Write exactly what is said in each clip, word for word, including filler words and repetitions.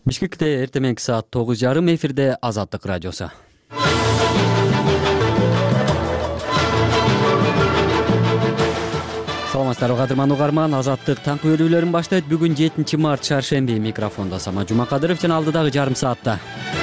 Бишкекте эртең мененки саат тогуз жарым эфирде Азаттык радиосу. Саламатсыздарбы кадырман угарман, Азаттык таңкы бөлүүлөрүн баштайт. Бүгүн жетинчи март чаршемби, микрофондо Сама Жумакадыров жана алдыдагы жарым саатта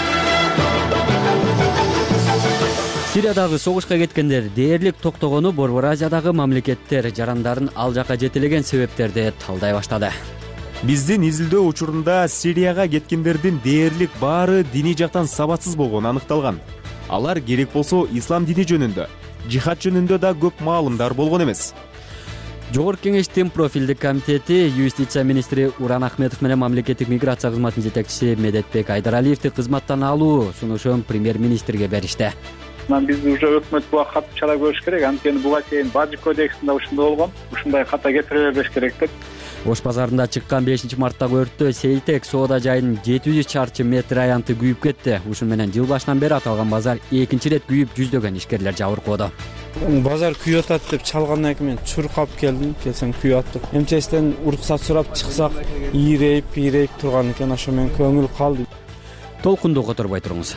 Сириядагы согушка кеткендер дээрлик токтогону Борбор Азиядагы мамлекеттер жарандарын ал жака жетелеген себептерди талдай баштады. Биздин изилдөө учурунда Сирияга кеткендердин дээрлик баары диний жактан сабатсыз болгону аныкталган. Алар керек болсо ислам дини жөнүндө, жихад жөнүндө да көп маалымдар болгон эмес. Жогорку кеңештин профилдик комитети юстиция министри Уран Ахметов менен мамлекеттик миграция кызматынын жетекчиси Медетбек Айдаралиевди кызматтан алуу сунушун премьер-министрге беришти. Биз уже өкмөт буга катуу чара көрүш керек. Анткени буга чейин Бажы кодексинде ушундай болгон. Ушундай ката кетире бербеш керек деп. Ош базарында чыккан бешинчи марттагы өрттө Сейтек соода жайынын жети жүз чарчы метр аянты күйүп кетти. Ушун менен жыл башынан бери аталган базар экинчи ирет күйүп, жүздөгөн ишкерлер жабыркоодо. Базар күйүп атат деп чалгандан кийин мен чуркап келдим. Келсем күйүп атты. МЧСтен уруксат сурап чыксак, ийрейип, ийрейип турган экен. Ошо мен көңүл калды. Толкунду которбой туруңуз.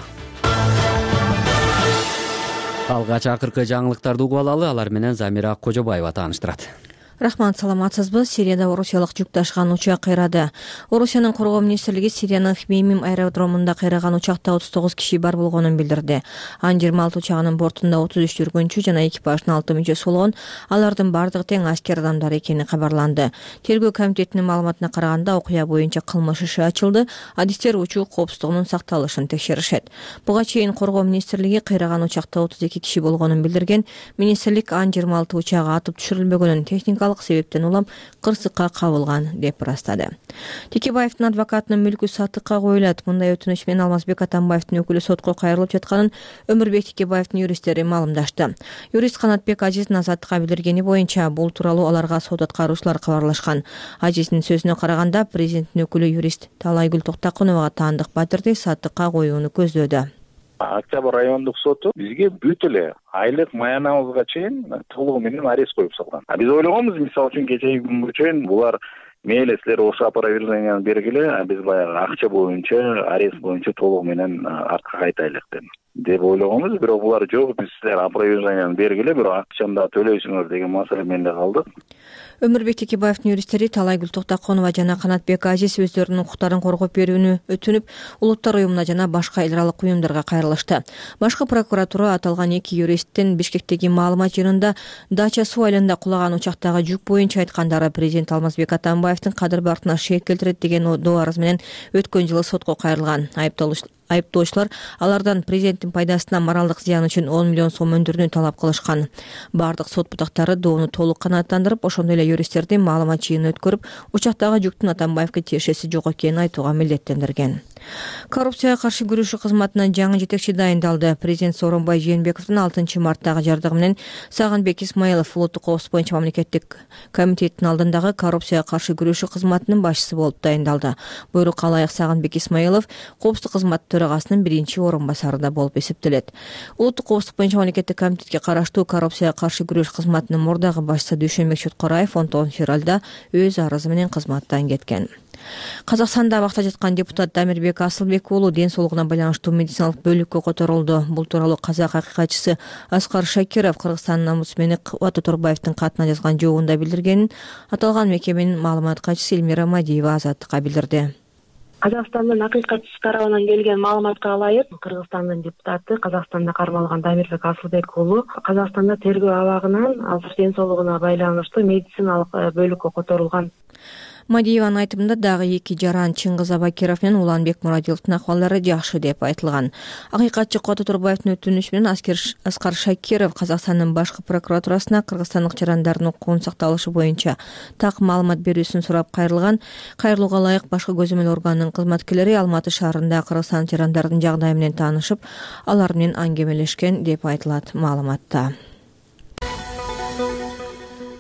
Алгач акыркы жаңылыктарды угуп алалы, алар менен Замира Кожобаева тааныштырат. Рахман, саламатсызбы? Сирияда орусиялык жүк ташыган учак кыйрады. Орусиянын коргоо министрлиги Сириянын Хмеймим аэродромунда кыйраган учакта отуз тогуз киши бар болгонун билдирди. Ан жыйырма алты учагынын бортунда отуз үч жүргүнчү жана экипаждын алты мүчөсү болгон. Алардын бардыгы тең аскер адамдар экени кабарланды. Тергөө комитетинин маалыматына караганда окуя боюнча кылмыш иши ачылды. Адистер учуу коопсуздугунун сакталышын текшеришет. Буга чейин коргоо министрлиги кыйраган учакта отуз эки киши болгонун билдирген. Министрлик Ан жыйырма алты учагы атып түшүрүлбөгөнүн техникалык себептен улам кырсыкка кабылган деп ырастады. Текебаевдин адвокатынын мүлкү сатыкка коюлат. Мындай өтүнүч менен Алмазбек Атамбаевдин өкүлү сотко кайрылып жатканын Өмүрбек Текебаевдин юристтери маалымдашты. Юрист Канатбек Ажиздин Азаттыкка билдиргени боюнча бул тууралуу аларга сот аткаруучулар кабарлашкан. Ажиздин сөзүнө караганда президенттин өкүлү юрист Талайгүл Токтакуновага таандык батырды сатыкка коюуну көздөөдү. Октябрь райондук соту бизге бүт эле айлык маянабызга чейин толугу менен арест коюп салган. А биз ойлогонбуз, мисалы үчүн кечеги күнгө чейин булар мейли силер ошо опроверженияны бергиле, а биз баягы акча боюнча, арест боюнча толугу менен артка кайтайлык деп деп ойлогонбуз. Бирок булар жок, биз силер опроверженияны бергиле, бирок акчаны да төлөйсүңөр деген маселе менде калды. Өмүрбек Текебаевдин юристтери Талайгүл Токтакунова жана Канатбек Ажиз өздөрүнүн укуктарын коргоп берүүнү өтүнүп, Улуттар уюмуна жана башка эл аралык уюмдарга кайрылышты. Башкы прокуратура аталган эки юристтин Бишкектеги маалымат жыйынында Дача суу айылында кулаган учактагы жүк боюнча айткандары президент Алмазбек Атамбаевдин кадыр бактына шек келтирет деген доо арыз менен өткөн жылы сотко кайрылган. Айыптоочулар алардан президенттин пайдасына моралдык зыян үчүн он миллион сом өндүрүүнү талап кылышкан. Бардык сот бутактары доону толук канааттандырып, ошондой эле юристтердин маалымат жыйынын өткөрүп, учактагы жүктүн Атамбаевге тиешеси жок экенин айтууга милдеттендирген. Коррупцияга каршы күрөшүү кызматынан жаңы жетекчи дайындалды. Президент Сооронбай Жээнбековдун алтынчы марттагы жардыгы менен Сагынбек Исмаилов улуттук коопсуздук боюнча мамлекеттик комитеттин алдындагы коррупцияга каршы күрөшүү кызматынын башчысы болуп дайындалды. Буйрукка ылайык Сагынбек Исмаилов коопсуздук кызматы төрагасынын биринчи орун басары да болуп эсептелет. Улуттук коопсуздук боюнча мамлекеттик комитетке караштуу коррупцияга каршы күрөшүү кызматынын мурдагы башчысы Дүйшөнбек Чоткораев он тогузунчу февралда өз арызы менен кызматтан кеткен. Казакстанда абакта жаткан депутат Дамирбек Асылбек уулу ден соолугуна байланыштуу медициналык бөлүккө которулду. Бул тууралуу казак акыйкатчысы Аскар Шакиров Кыргызстандын омбудсмени Кубат Оторбаевдин катына жазган жообунда билдиргенин аталган мекеменин маалымат катчысы Элмира Мадиева Азаттыкка билдирди. Казакстандын акыйкатчысы тарабынан келген маалыматка ылайык, Кыргызстандын депутаты Казакстанда кармалган Дамирбек Асылбек уулу Казакстанда тергөө абагынан азыр ден соолугуна байланыштуу медициналык бөлүккө которулган. Мадиеванын айтымында дагы эки жаран Чыңгыз Абакиров менен Уланбек Мурадиловдун акыбалдары жакшы деп айтылган. Акыйкатчы Кубат Оторбаевдин өтүнүшү менен Аскар Шакиров Казакстандын башкы прокуратурасына кыргызстандык жарандардын укугунун сакталышы боюнча так маалымат берүүсүн сурап кайрылган. Кайрылууга ылайык башкы көзөмөл органынын кызматкерлери Алматы шаарында кыргызстан жарандардын жагдайы менен таанышып, алар менен аңгемелешкен деп айтылат маалыматта.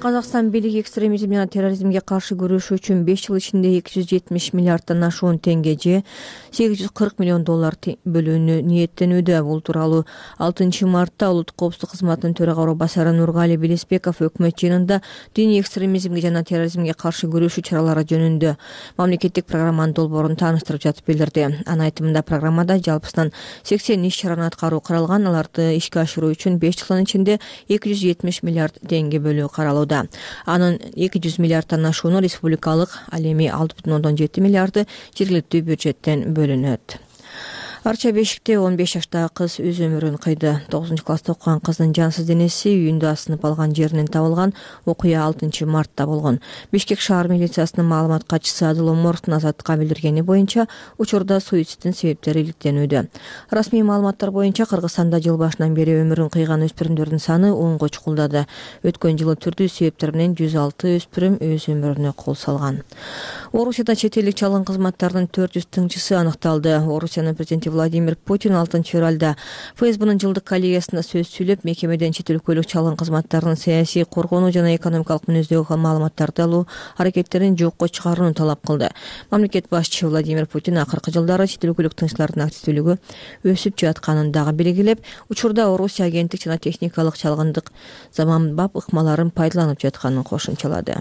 Казакстан бийлиги экстремизм жана терроризмге каршы күрөшүү үчүн беш жыл ичинде эки жүз жетимиш миллиарддан ашуун теңге же сегиз жүз кырк миллион доллар бөлүүнү ниеттенүүдө. Бул тууралуу алтынчы мартта улуттук коопсуздук кызматынын төрага орун басары Нургали Белесбеков өкмөт жыйынында диний экстремизмге жана терроризмге каршы күрөшүү чаралары жөнүндө мамлекеттик программанын долбоорун тааныштырып жатып билдирди. Анын айтымында программада жалпысынан сексен иш чараны аткаруу каралган. Аларды ишке ашыруу үчүн беш жылдын ичинде эки жүз жетимиш миллиард теңге бөлүү каралууда. Анын эки жүз миллиарддан ашууну республикалык, ал эми алты бүтүн ондон жети миллиарды жергиликтүү бюджеттен бөлүнөт. Арча Бешикте он беш жаштагы кыз өз өмүрүн кыйды. тогузунчу класста окуган кыздын жансыз денеси үйүндө асынып алган жеринен табылган. Окуя алтынчы мартта болгон. Бишкек шаар милициясынын маалымат катчысы Адыл Оморовдун Азаттыкка билдиргени боюнча учурда суицидтин себептери иликтенүүдө. Расмий маалыматтар боюнча Кыргызстанда жыл башынан бери өмүрүн кыйган өспүрүмдөрдүн саны онго чукулдады. Өткөн жылы түрдүү себептер менен жүз алты өспүрүм өз өмүрүнө кол салган. Орусияда чет элдик чалгын кызматтарынын төрт жүз тыңчысы аныкталды. Орусиянын президенти Владимир Путин алтынчы февралда ФСБнын жылдык коллегиясында сөз сүйлөп, мекемеден чет өлкөлүк чалгын кызматтарынын саясий, коргонуу жана экономикалык мүнөздөгү маалыматтарды алуу аракеттерин жокко чыгарууну талап кылды. Мамлекет башчысы Владимир Путин акыркы жылдары чет өлкөлүк тыңчылардын активдүүлүгү өсүп жатканын дагы белгилеп, учурда Орусия агенттик жана техникалык чалгындык заманбап ыкмаларын пайдаланып жатканын кошумчалады.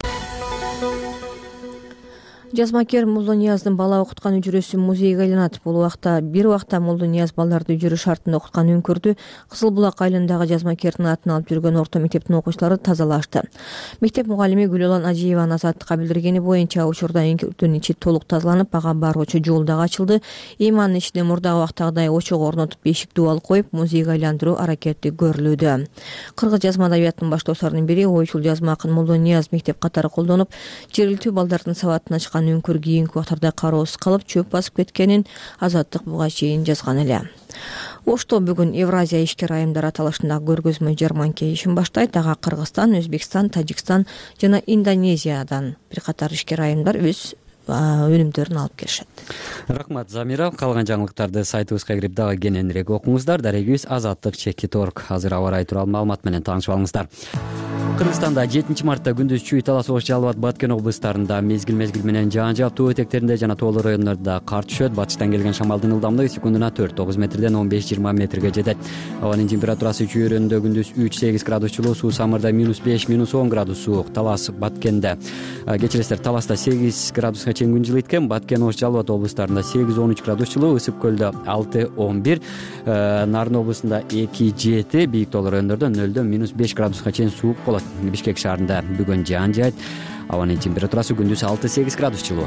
Жазмакер Молдонияздын бала окуткан үжүрөсү музейге айланат. Бул убакта бир убакта Молдонияз балдарды үжүрү шартында окуткан үңкүрдү Кызыл булак айылындагы Жазмакердин атын алып жүргөн орто мектептин окуучулары тазалашты. Мектеп мугалими Гүлолан Ажиеванын Азаттыкка билдиргени боюнча, учурда үңкүрдүн ичи толук тазаланып, ага баруучу жол дагы ачылды. Эми анын ичине мурдагы убактагыдай очок орнотуп, бешик дубал коюп, музейге айландыруу аракети көрүлүүдө. Кыргыз жазма адабиятынын баштоосунун бири ойчул жазма акын Молдонияз мектеп катары колдонуп, жергиликтүү балдардын сабатына чыккан үңкүр кийинки убактарда кароосуз калып, чөп басып кеткенин Азаттык буга чейин жазган эле. Ошто бүгүн Евразия ишкер айымдар аталышындагы көргөзмө жарманке ишин баштайт. Ага Кыргызстан, Өзбекстан, Тажикстан жана Индонезиядан бир катар ишкер айымдар өз өнүмдөрүн алып келишет. Рахмат, Замира. Калган жаңылыктарды сайтыбызга кирип дагы кененирээк окуңуздар. Дарегибиз азаттык чекит точка орг. Азыр аба ырайы тууралуу маалымат менен таанышып алыңыздар. Кыргызстанда жетинчи мартта күндүз Чүй, Талас, Ош, Жалал Абад, Баткен облустарында мезгил-мезгил менен жаан жаап, тоо этектеринде жана тоолуу райондордо кар түшөт. Батыштан келген шамалдын ылдамдыгы секундуна төрт тогуз метрден он беш жыйырма метрге жетет. Абанын температурасы Чүй өрөөнүндө күндүз үч сегиз градус жылуу, Суу Самырда минус беш минус он градус суук. Талас, Баткенде кечиресиздер, Таласта сегиз градуска чейин күн жылыйт экен. Баткен, Ош, Жалал Абад облустарында сегиз он үч градус жылуу, Ысык көлдө алты он бир, Нарын облусунда эки жети, бийик тоолуу райондордо нөлдөн минус беш градуска чейин суук болот. Бишкек шаарында бүгүн жаан жаайт. Абанын температурасы күндүз алты сегиз градус жылуу.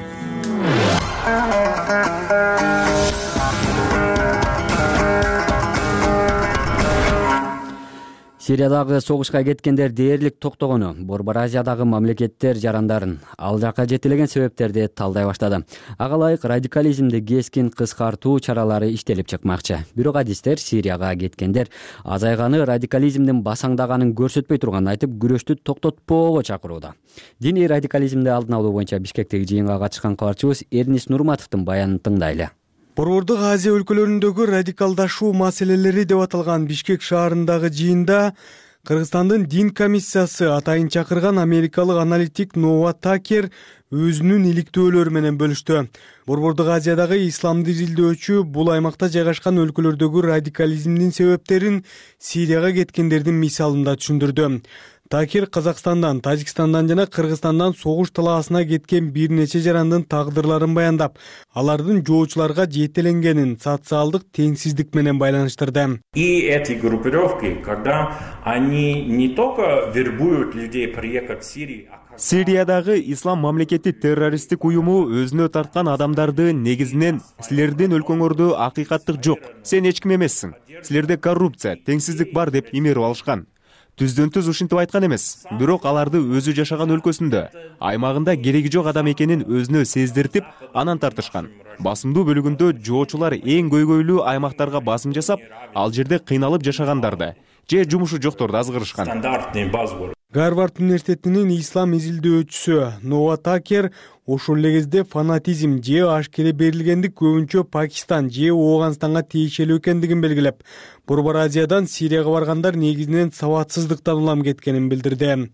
Сириядагы согушка кеткендер дээрлик токтогону Борбор Азиядагы мамлекеттер жарандарын ал жака жетелеген себептерди талдай баштады. Ага ылайык радикализмди кескин кыскартуу чаралары иштелип чыкмакчы. Бирок адистер Сирияга кеткендер азайганы радикализмдин басаңдаганын көрсөтпөй турганын айтып, күрөштү токтотпоого чакырууда. Диний радикализмди алдын алуу боюнча Бишкектеги жыйынга катышкан кабарчыбыз Эрнис Нурматовдун баянын тыңдайлы. Борбордук Азия өлкөлөрүндөгү радикалдашуу маселелери деп аталган Бишкек шаарындагы жыйында Кыргызстандын дин комиссиясы атайын чакырган америкалык аналитик Ноа Такер өзүнүн иликтөөлөрү менен бөлүштү. Борбордук Азиядагы исламды изилдөөчү бул аймакта жайгашкан өлкөлөрдөгү радикализмдин себептерин Сирияга кеткендердин мисалында түшүндүрдү. Такир Казакстандан, Тажикстандан жана Кыргызстандан согуш талаасына кеткен бир нече жарандын тагдырларын баяндап, алардын жоочуларга жетеленгенин социалдык теңсиздик менен байланыштырды. И эти группировки, когда они не только вербуют людей приехать в Сирию, Сириядагы ислам мамлекети террористтик уюму өзүнө тарткан адамдарды негизинен силердин өлкөңөрдө акыйкаттык жок, сен эч ким эмессиң, силерде коррупция, теңсиздик бар деп имерип алышкан. Түздөн түз ушинтип айткан эмес, бирок аларды өзү жашаган өлкөсүндө, аймагында кереги жок адам экенин өзүнө сездиртип, анан тартышкан. Басымдуу бөлүгүндө жоочулар эң көйгөйлүү аймактарга басым жасап, ал жерде кыйналып жашагандарды же жумушу жокторду азгырышкан. Гарвард университетинин ислам изилдөөчүсү Ноа Такер ошол эле кезде фанатизм же ашкере берилгендик көбүнчө Пакистан же Ооганстанга тиешелүү экендигин белгилеп, Борбор Азиядан Сирияга баргандар негизинен сабатсыздыктан улам кеткенин билдирди.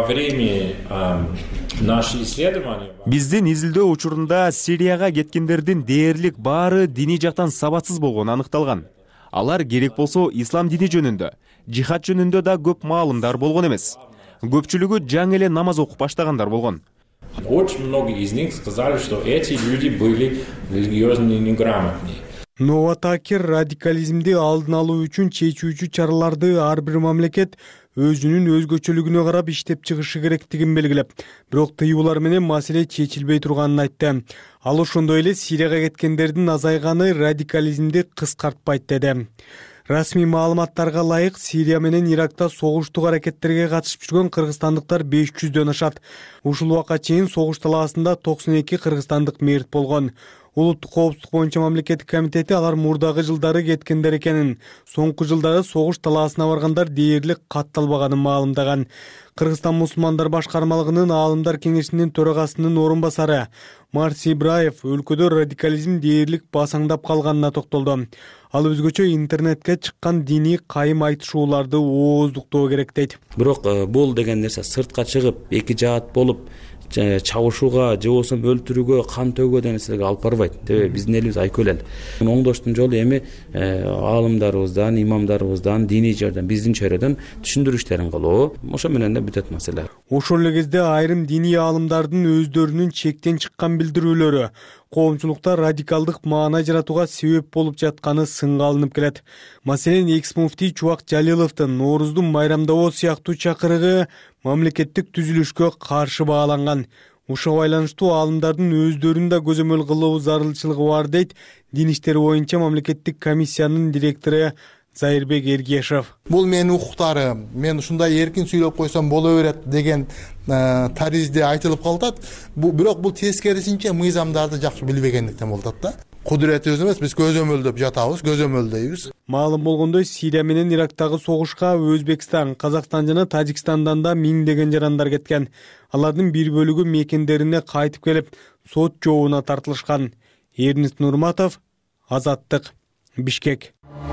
Биздин изилдөө учурунда Сирияга кеткендердин дээрлик баары диний жактан сабатсыз болгону аныкталган. Алар керек болсо ислам дини жөнүндө, жихад жөнүндө да көп маалымдар болгон эмес. Көпчүлүгү жаңы эле намаз окуп баштагандар болгон. Очень многие из них сказали, что эти люди были религиозно неграмотные. Нова Такер радикализмди алдын алуу үчүн чечүүчү чараларды ар бир мамлекет өзүнүн өзгөчөлүгүнө карап иштеп чыгышы керектигин белгилеп, бирок тыюулар менен маселе чечилбей турганын айтты. Ал ошондой эле Сирияга кеткендердин азайганы радикализмди кыскартпайт деди. Расмий маалыматтарга ылайык, Сирия менен Иракта согуштук аракеттерге катышып жүргөн кыргызстандыктар беш жүздөн ашат. Ушул убакка чейин согуш талаасында токсон эки кыргызстандык мерт болгон. Улуттук коопсуздук боюнча мамлекеттик комитети алар мурдагы жылдары кеткендер экенин, соңку жылдары согуш талаасына баргандар дээрлик катталбаганын маалымдаган. Кыргызстан мусулмандар башкармалыгынын аалымдар кеңешинин төрагасынын орун басары Марси Ибраев өлкөдө радикализм дээрлик басаңдап калганына токтолду. Ал өзгөчө интернетке чыккан диний кайым айтышууларды ооздуктоо керек дейт. Бирок бул деген нерсе сыртка чыгып, эки жаат болуп чабышууга же болбосо өлтүрүүгө, кан төгүүгө деген нерселерге алып барбайт. Биздин элибиз айкөл эл. Оңдоштун жолу эми аалымдарыбыздан, имамдарыбыздан, диний жардам, биздин чөйрөдөн түшүндүрүү иштерин кылуу, ошо менен да бүтөт маселе. Ошол эле кезде айрым диний аалымдардын өздөрүнүн чектен чыккан билдирүүлөрү коомчулукта радикалдык маана жаратууга себеп болуп жатканы сынга алынып келет. Маселен, экс-муфтий Чубак Жалиловдун Нооруздун майрамдабоо сыяктуу чакырыгы мамлекеттик түзүлүшкө каршы бааланган. Ушуга байланыштуу аалымдардын өздөрүн да көзөмөл кылуу зарылчылыгы бар дейт Дин иштери боюнча мамлекеттик комиссиянын директору Зайырбек Эргешев. Бул менин укуктарым, мен ушундай эркин сүйлөп койсом боло берет деген таризде айтылып калат. Бирок бул тескерисинче мыйзамдарды жакшы билбегендиктен болот да. Кудуретибиз эмес, биз көзөмөлдөп жатабыз, көзөмөлдөйбүз. Маалым болгондой, Сирия менен Ирактагы согушка Өзбекстан, Казакстан жана Тажикстандан да миңдеген жарандар кеткен. Алардын бир бөлүгү мекендерине кайтып келип, сот жообуна тартылышкан. Эрнест Нурматов, Азаттык, Бишкек.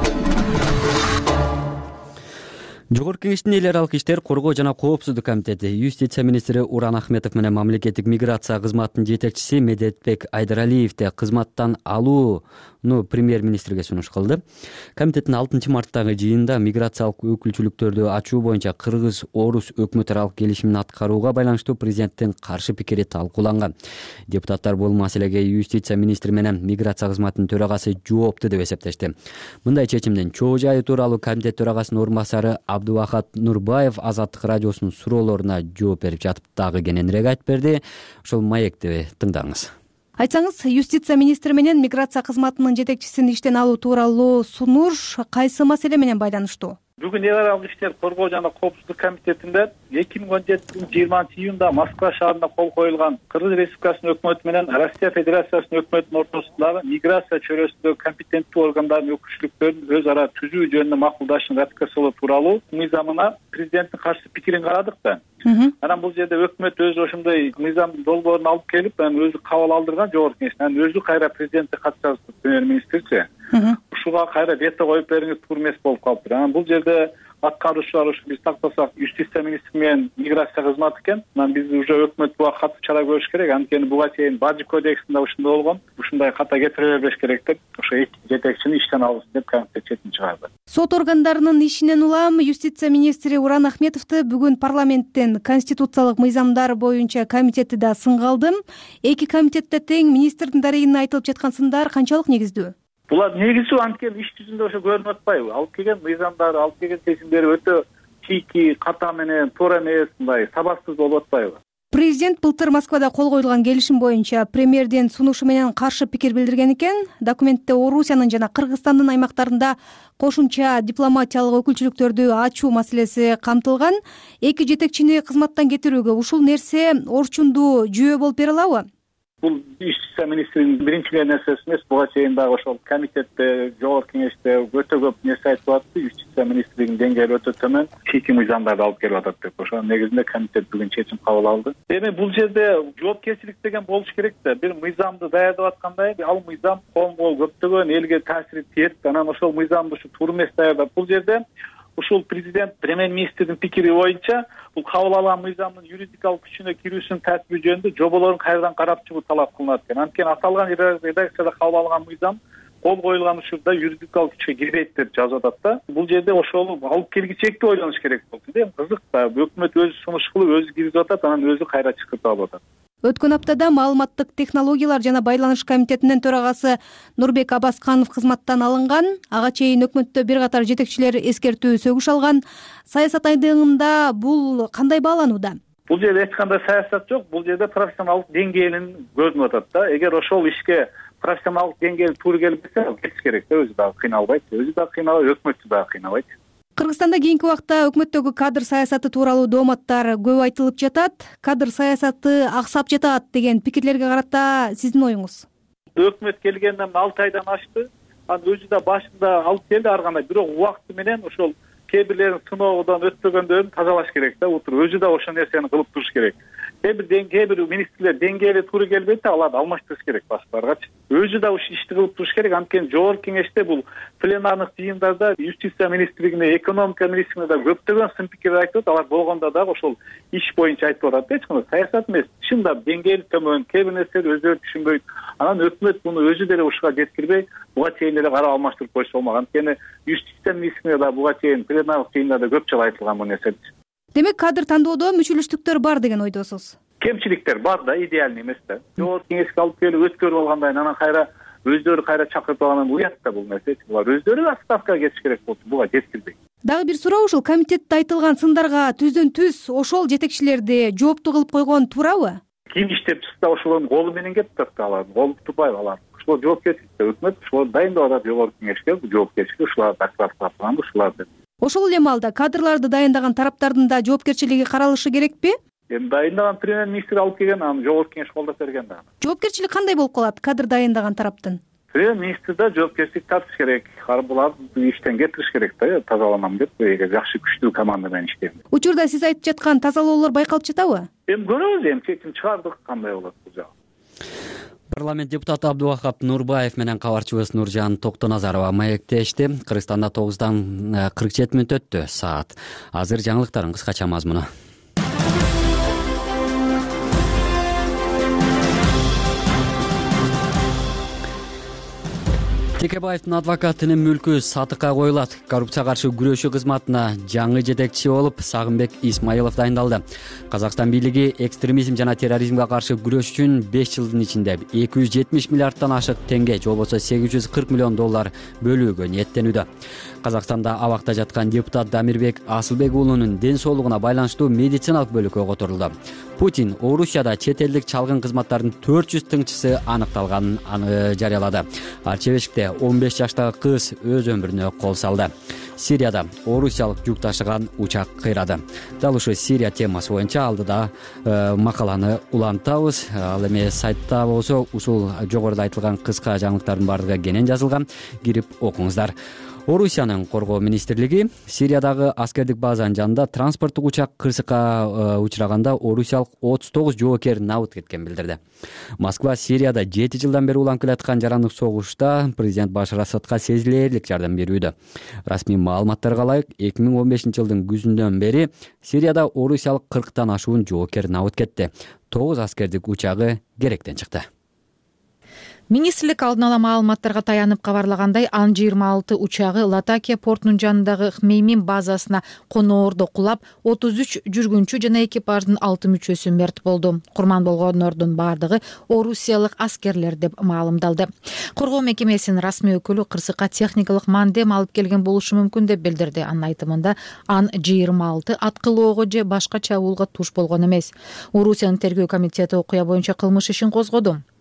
Жогорку Кеңештин эл аралык иштер коргоо жана коопсуздук комитети юстиция министри Уран Ахметов менен мамлекеттик миграция кызматынын жетекчиси Медетбек Айдаралиевди кызматтан алууну премьер-министрге сунуш кылды. Комитеттин алтынчы марттагы жыйынында миграциялык өкүлчүлүктөрдү ачуу боюнча кыргыз-орус өкмөт аралык келишимин аткарууга байланыштуу президенттин каршы пикири талкууланган. Депутаттар бул маселеге юстиция министри менен миграция кызматынын төрагасы жоопту деп эсептешти. Мындай чечимдин чоо жайы тууралуу комитет төрагасынын орун басары Абдубахат Нурбаев Азаттык радиосунун суроолоруна жооп берип жатып дагы кененирээк айтып берди. Ошол маекти тыңдаңыз. Айтсаңыз, юстиция министри менен миграция кызматынын жетекчисин иштен алуу тууралуу сунуш кайсы маселе менен байланыштуу? Бүгүн эл аралык иштер коргоо жана коопсуздук комитетинде эки миң он жетинчи жыйырманчы июнда Москва шаарында кол коюлган Кыргыз Республикасынын өкмөтү менен Россия Федерациясынын өкмөтүнүн ортосундагы миграция чөйрөсүндөгү компетенттүү органдардын өкүлчүлүктөрүн өз ара түзүү жөнүндө макулдашууну ратификациялоо тууралуу мыйзамына президенттин каршы пикирин карадык да. Анан бул жерде өкмөт өзү ошондой мыйзам долбоорун алып келип, анан өзү кабыл алдырган жогорку кеңештен, анан өзү кайра президентке кат жазды, премьер-министрчи. Ушуга кайра вето коюп бериңиз туура эмес болуп калыптыр. Анан бул жерде аткаруучулар ушу биз тактасак юстиция министри менен миграция кызматы экен. Анан биз уже өкмөт буга катуу чара көрүш керек. Анткени буга чейин Бажы кодексинде ушундай болгон. Ушундай ката кетире бербеш керек деп, ошо эки жетекчини иштен алып деп комитет четин чыгарды. Сот органдарынын ишинен улам юстиция министри Уран Ахметовду бүгүн парламенттин конституциялык мыйзамдар боюнча комитети да сынга алды. Эки комитетте тең министрдин дарегинде айтылып жаткан сындар канчалык негиздүү? Булар негизүү, анткени иш жүзүндө ошо көрүнүп атпайбы? Алып келген мыйзамдар, алып келген чечимдер өтө чийки, ката менен туура эмес, мындай сабатсыз болуп атпайбы? Президент былтыр Москвада кол коюлган келишим боюнча премьердин сунушу менен каршы пикир билдирген экен. Документте Орусиянын жана Кыргызстандын аймактарында кошумча дипломатиялык өкүлчүлүктөрдү ачуу маселеси камтылган. Эки жетекчини кызматтан кетирүүгө ушул нерсе орчундуу жүйө болуп бере алабы? бул юстиция министринин биринчи нерсеси эмес. Буга чейин дагы ошол комитетте, жогорку кеңеште өтө көп нерсе айтып атты. Юстиция министринин деңгээли өтө төмөн, чийки мыйзамдарды алып келип атат деп. Ошонун негизинде комитет бүгүн чечим кабыл алды. Эми бул жерде жоопкерчилик деген болуш керек да. Бир мыйзамды даярдап аткандай, ал мыйзам коомго көптөгөн элге таасир этет. Анан ошол мыйзамды ушу туура эмес даярдап, бул жерде ушул президент премьер-министрдин пикири боюнча бул кабыл алган мыйзамдын юридикалык күчүнө кирүүсүнүн тартиби жөнүндө жоболорун кайрадан карап чыгуу талап кылынат экен. Анткени аталган редакцияда кабыл алган мыйзам кол коюлган учурда юридикалык күчкө кирбейт деп жазып атат да. Бул жерде ошол алып келгичекти ойлонуш керек болду. Эми кызык да, өкмөт өзү сунуш кылып, өзү киргизип атат, анан өзү кайра чакыртып алып атат. Өткөн аптада маалыматтык технологиялар жана байланыш комитетинин төрагасы Нурбек Абасканов кызматтан алынган. Ага чейин өкмөттө бир катар жетекчилер эскертүү сөгүш алган. Саясат айдыңында бул кандай бааланууда? Бул жерде эч кандай саясат жок. Бул жерде профессионалдык деңгээлин көрүнүп атат да. Эгер ошол ишке профессионалдык деңгээл туура келбесе, кетиш керек да. Өзү дагы кыйналбайт, өзү дагы кыйналбайт, өкмөттү дагы кыйнабайт. Кыргызстанда кийинки убакта өкмөттөгү кадр саясаты тууралуу дооматтар көп айтылып жатат. Кадр саясаты аксап жатат деген пикирлерге карата сиздин оюңуз? Өкмөт келгенден алты айдан ашты. Анан өзү да башында алып келди ар кандай, бирок убакыты менен ошол кээ бирлерин сыноодон өтпөгөндөрүн тазалаш керек да. Өзү да ошол нерсени кылып туруш керек. Кээ бир кээ бир министрлер деңгээли туура келбейт да, аларды алмаштырыш керек башкаларгачы. Өзү да ушул ишти кылып туруш керек. Анткени жогорку кеңеште бул пленардык жыйындарда юстиция министрлигине, экономика министрлигине да көптөгөн сын пикир айтып, алар болгондо дагы ошол иш боюнча айтып атат. Эч кандай саясат эмес. Чындап деңгээли төмөн, кээ бир нерселерди өздөрү түшүнбөйт. Анан өкмөт муну өзү деле ушуга жеткирбей, буга чейин эле карап алмаштырып койсо болмок. Анткени юстиция министрлигине да буга чейин пленардык жыйындарда көп жолу айтылган бул нерсе. Демек, кадр тандоодо мүчүлүштүктөр бар деген ойдосуз? Кемчиликтер бар да, идеальный эмес да. Жогорку кеңешке алып келип өткөрүп алгандан кийин анан кайра өздөрү кайра чакыртып алгандан уят да бул нерсе. Булар өздөрү отставкага кетиш керек болчу, буга жеткирбей. Дагы бир суроо, ушул комитетте айтылган сындарга түздөн түз ошол жетекчилерди жоопту кылып койгон туурабы? Ким иштеп чыкса ошолордун колу менен кетип атат да, алар кол турбайбы алар. Ошол жоопкерчиликте өкмөт ошолорду дайындап атат жогорку кеңешке, жоопкерчилик ушулар дастаркан ушулар деп. Ошол эле маалда кадрларды дайындаган тараптардын да жоопкерчилиги каралышы керекпи? Эми дайындаган премьер-министр алып келген, аны жогорку кеңеш колдоп берген да. Жоопкерчилик кандай болуп калат кадр дайындаган тараптын? Премьер-министр да жоопкерчилик тартыш керек. Буларды иштен кетириш керек да, тазаланам деп, эгер жакшы күчтүү команда менен иштейм. Учурда сиз айтып жаткан тазалоолор байкалып жатабы? Эми көрөбүз, эми чечим чыгардык кандай болот бул жагы. Парламент депутаты Абдубакап Нурбаев менен кабарчыбыз Нуржан Токтоназарова маектешти. Кыргызстанда тогуздан кырк жети мүнөт өттү саат. Азыр жаңылыктардын кыскача мазмуну. Текебаевдин адвокатынын мүлкү сатыкка коюлат. Коррупцияга каршы күрөшүү кызматына жаңы жетекчи болуп Сагынбек Исмаилов дайындалды. Казакстан бийлиги экстремизм жана терроризмге каршы күрөш үчүн беш жылдын ичинде эки жүз жетимиш миллиарддан ашык теңге, же болбосо сегиз жүз кырк миллион доллар бөлүүгө ниеттенүүдө. Казакстанда абакта жаткан депутат Дамирбек Асылбек уулунун ден соолугуна байланыштуу медициналык бөлүккө которулду. Путин Орусияда чет элдик чалгын кызматтардын төрт жүз тыңчысы аныкталганын жарыялады. Арчебешикте он беш жаштагы кыз өз өмүрүнө кол салды. Сирияда орусиялык жүк ташыган учак кыйрады. Дал ушул Сирия темасы боюнча алдыда э, макаланы улантабыз. Ал эми сайтта болсо ушул жогоруда айтылган кыска жаңылыктардын баардыгы кенен жазылган. Кирип окуңуздар. Орусиянын коргоо министрлиги Сириядагы аскердик базанын жанында транспорттук учак кырсыкка учураганда орусиялык отуз тогуз жоокер набыт кеткен билдирди. Москва Сирияда жети жылдан бери уланып келаткан жарандык согушта президент Башар Асадка сезилерлик жардам берүүдө. Расмий маалыматтарга ылайык, эки миң он бешинчи жылдын күзүнөн бери Сирияда орусиялык кырктан ашуун жоокер набыт кетти. тогуз аскердик учагы керектен чыкты. Министрлик алдын ала маалыматтарга таянып кабарлагандай, Ан жыйырма алты учагы Латакия портунун жанындагы Хмеймим базасына коноордо кулап, отуз үч жүргүнчү жана экипаждын алты мүчөсү мерт болду. Курман болгондордун баардыгы орусиялык аскерлер деп маалымдалды. Коргоо мекемесинин расмий өкүлү кырсыкка техникалык мандем алып келген болушу мүмкүн деп билдирди. Анын айтымында, Ан жыйырма алты аткылоого же башка чабуулга туш болгон эмес. Орусиянын тергөө комитети окуя боюнча кылмыш ишин козгоду.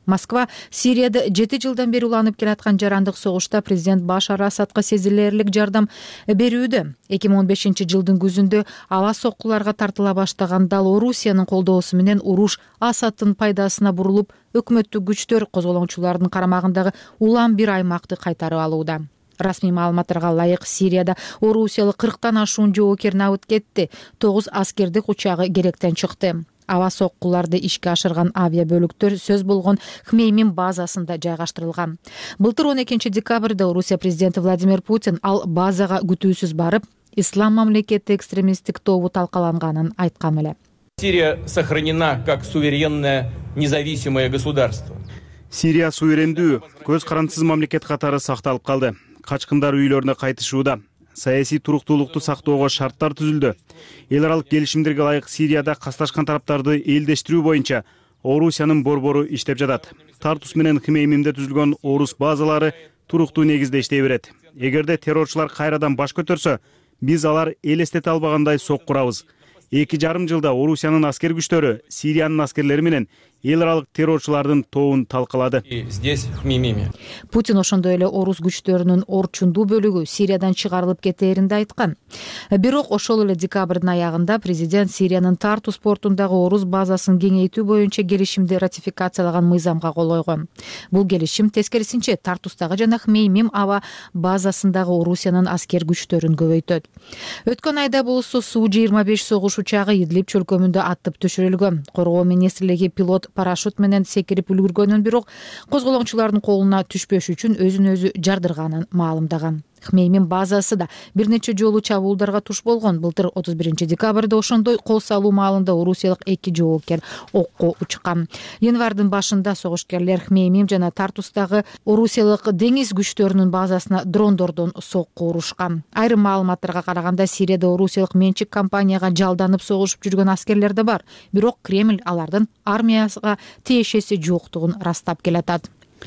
Москва Сирияда жети жылдан бери уланып келаткан жарандык согушта президент Башар Асадка сезилерлик жардам берүүдө. эки миң он бешинчи жылдын күзүндө аба соккуларга тартыла баштаган дал Орусиянын колдоосу менен уруш Асадтын пайдасына бурулуп, өкмөттүк күчтөр козголоңчулардын карамагындагы улам бир аймакты кайтарып алууда. Расмий маалыматтарга ылайык Сирияда Орусиялык кырктан ашуун жоокер набыт кетти. тогуз аскердик учагы керектен чыкты. Аба соккуларды ишке ашырган авиабөлүктөр сөз болгон Хмеймим базасында жайгаштырылган. Былтыр он экинчи декабрда Орусия президенти Владимир Путин ал базага күтүүсүз барып, Ислам мамлекети экстремисттик тобу талкаланганын айткан эле. Сирия сохранена как суверенное независимое государство. Сирия суверендүү, көз карандысыз мамлекет катары сакталып калды. Качкындар үйлөрүнө кайтышууда. Саясий туруктуулукту сактоого шарттар түзүлдү. Эл аралык келишимдерге ылайык Сирияда касташкан тараптарды элдештирүү боюнча Орусиянын борбору иштеп жатат. Тартус менен Хмеймимде түзүлгөн орус базалары туруктуу негизде иштей берет. Эгерде террорчулар кайрадан баш көтөрсө, биз алар элестете албагандай сок курабыз. Эки жарым жылда Орусиянын аскер күчтөрү Сириянын аскерлери менен эл аралык террорчулардын тобун талкалады. Здесь в Хмеймиме. Путин ошондой эле орус күчтөрүнүн орчундуу бөлүгү Сириядан чыгарылып кетээрин да айткан. Бирок ошол эле декабрдын аягында президент Сириянын Тартус портундагы орус базасын кеңейтүү боюнча келишимди ратификациялаган мыйзамга кол койгон. Бул келишим тескерисинче Тартустагы жана Хмеймим аба базасындагы Орусиянын аскер күчтөрүн көбөйтөт. Өткөн айда болсо Су жыйырма беш согуш учагы Идлиб чөлкөмүндө аттып түшүрүлгөн. Коргоо министрлиги пилот парашют менен секирип үлгүргөнүн, бирок козголоңчулардын колуна түшпөш үчүн өзүн өзү жардырганын маалымдаган. Хмеймим базасы да бир нече жолу чабуулдарга туш болгон. Былтыр отуз биринчи декабрда ошондой кол салуу маалында орусиялык эки жоокер окко учкан. Январдын башында согушкерлер Хмеймим жана Тартустагы орусиялык деңиз күчтөрүнүн базасына дрондордон сокку урушкан. Айрым маалыматтарга караганда Сирияда орусиялык менчик компанияга жалданып согушуп жүргөн аскерлер да бар. Бирок Кремль алардын армияга тиешеси жоктугун ырастап келатат.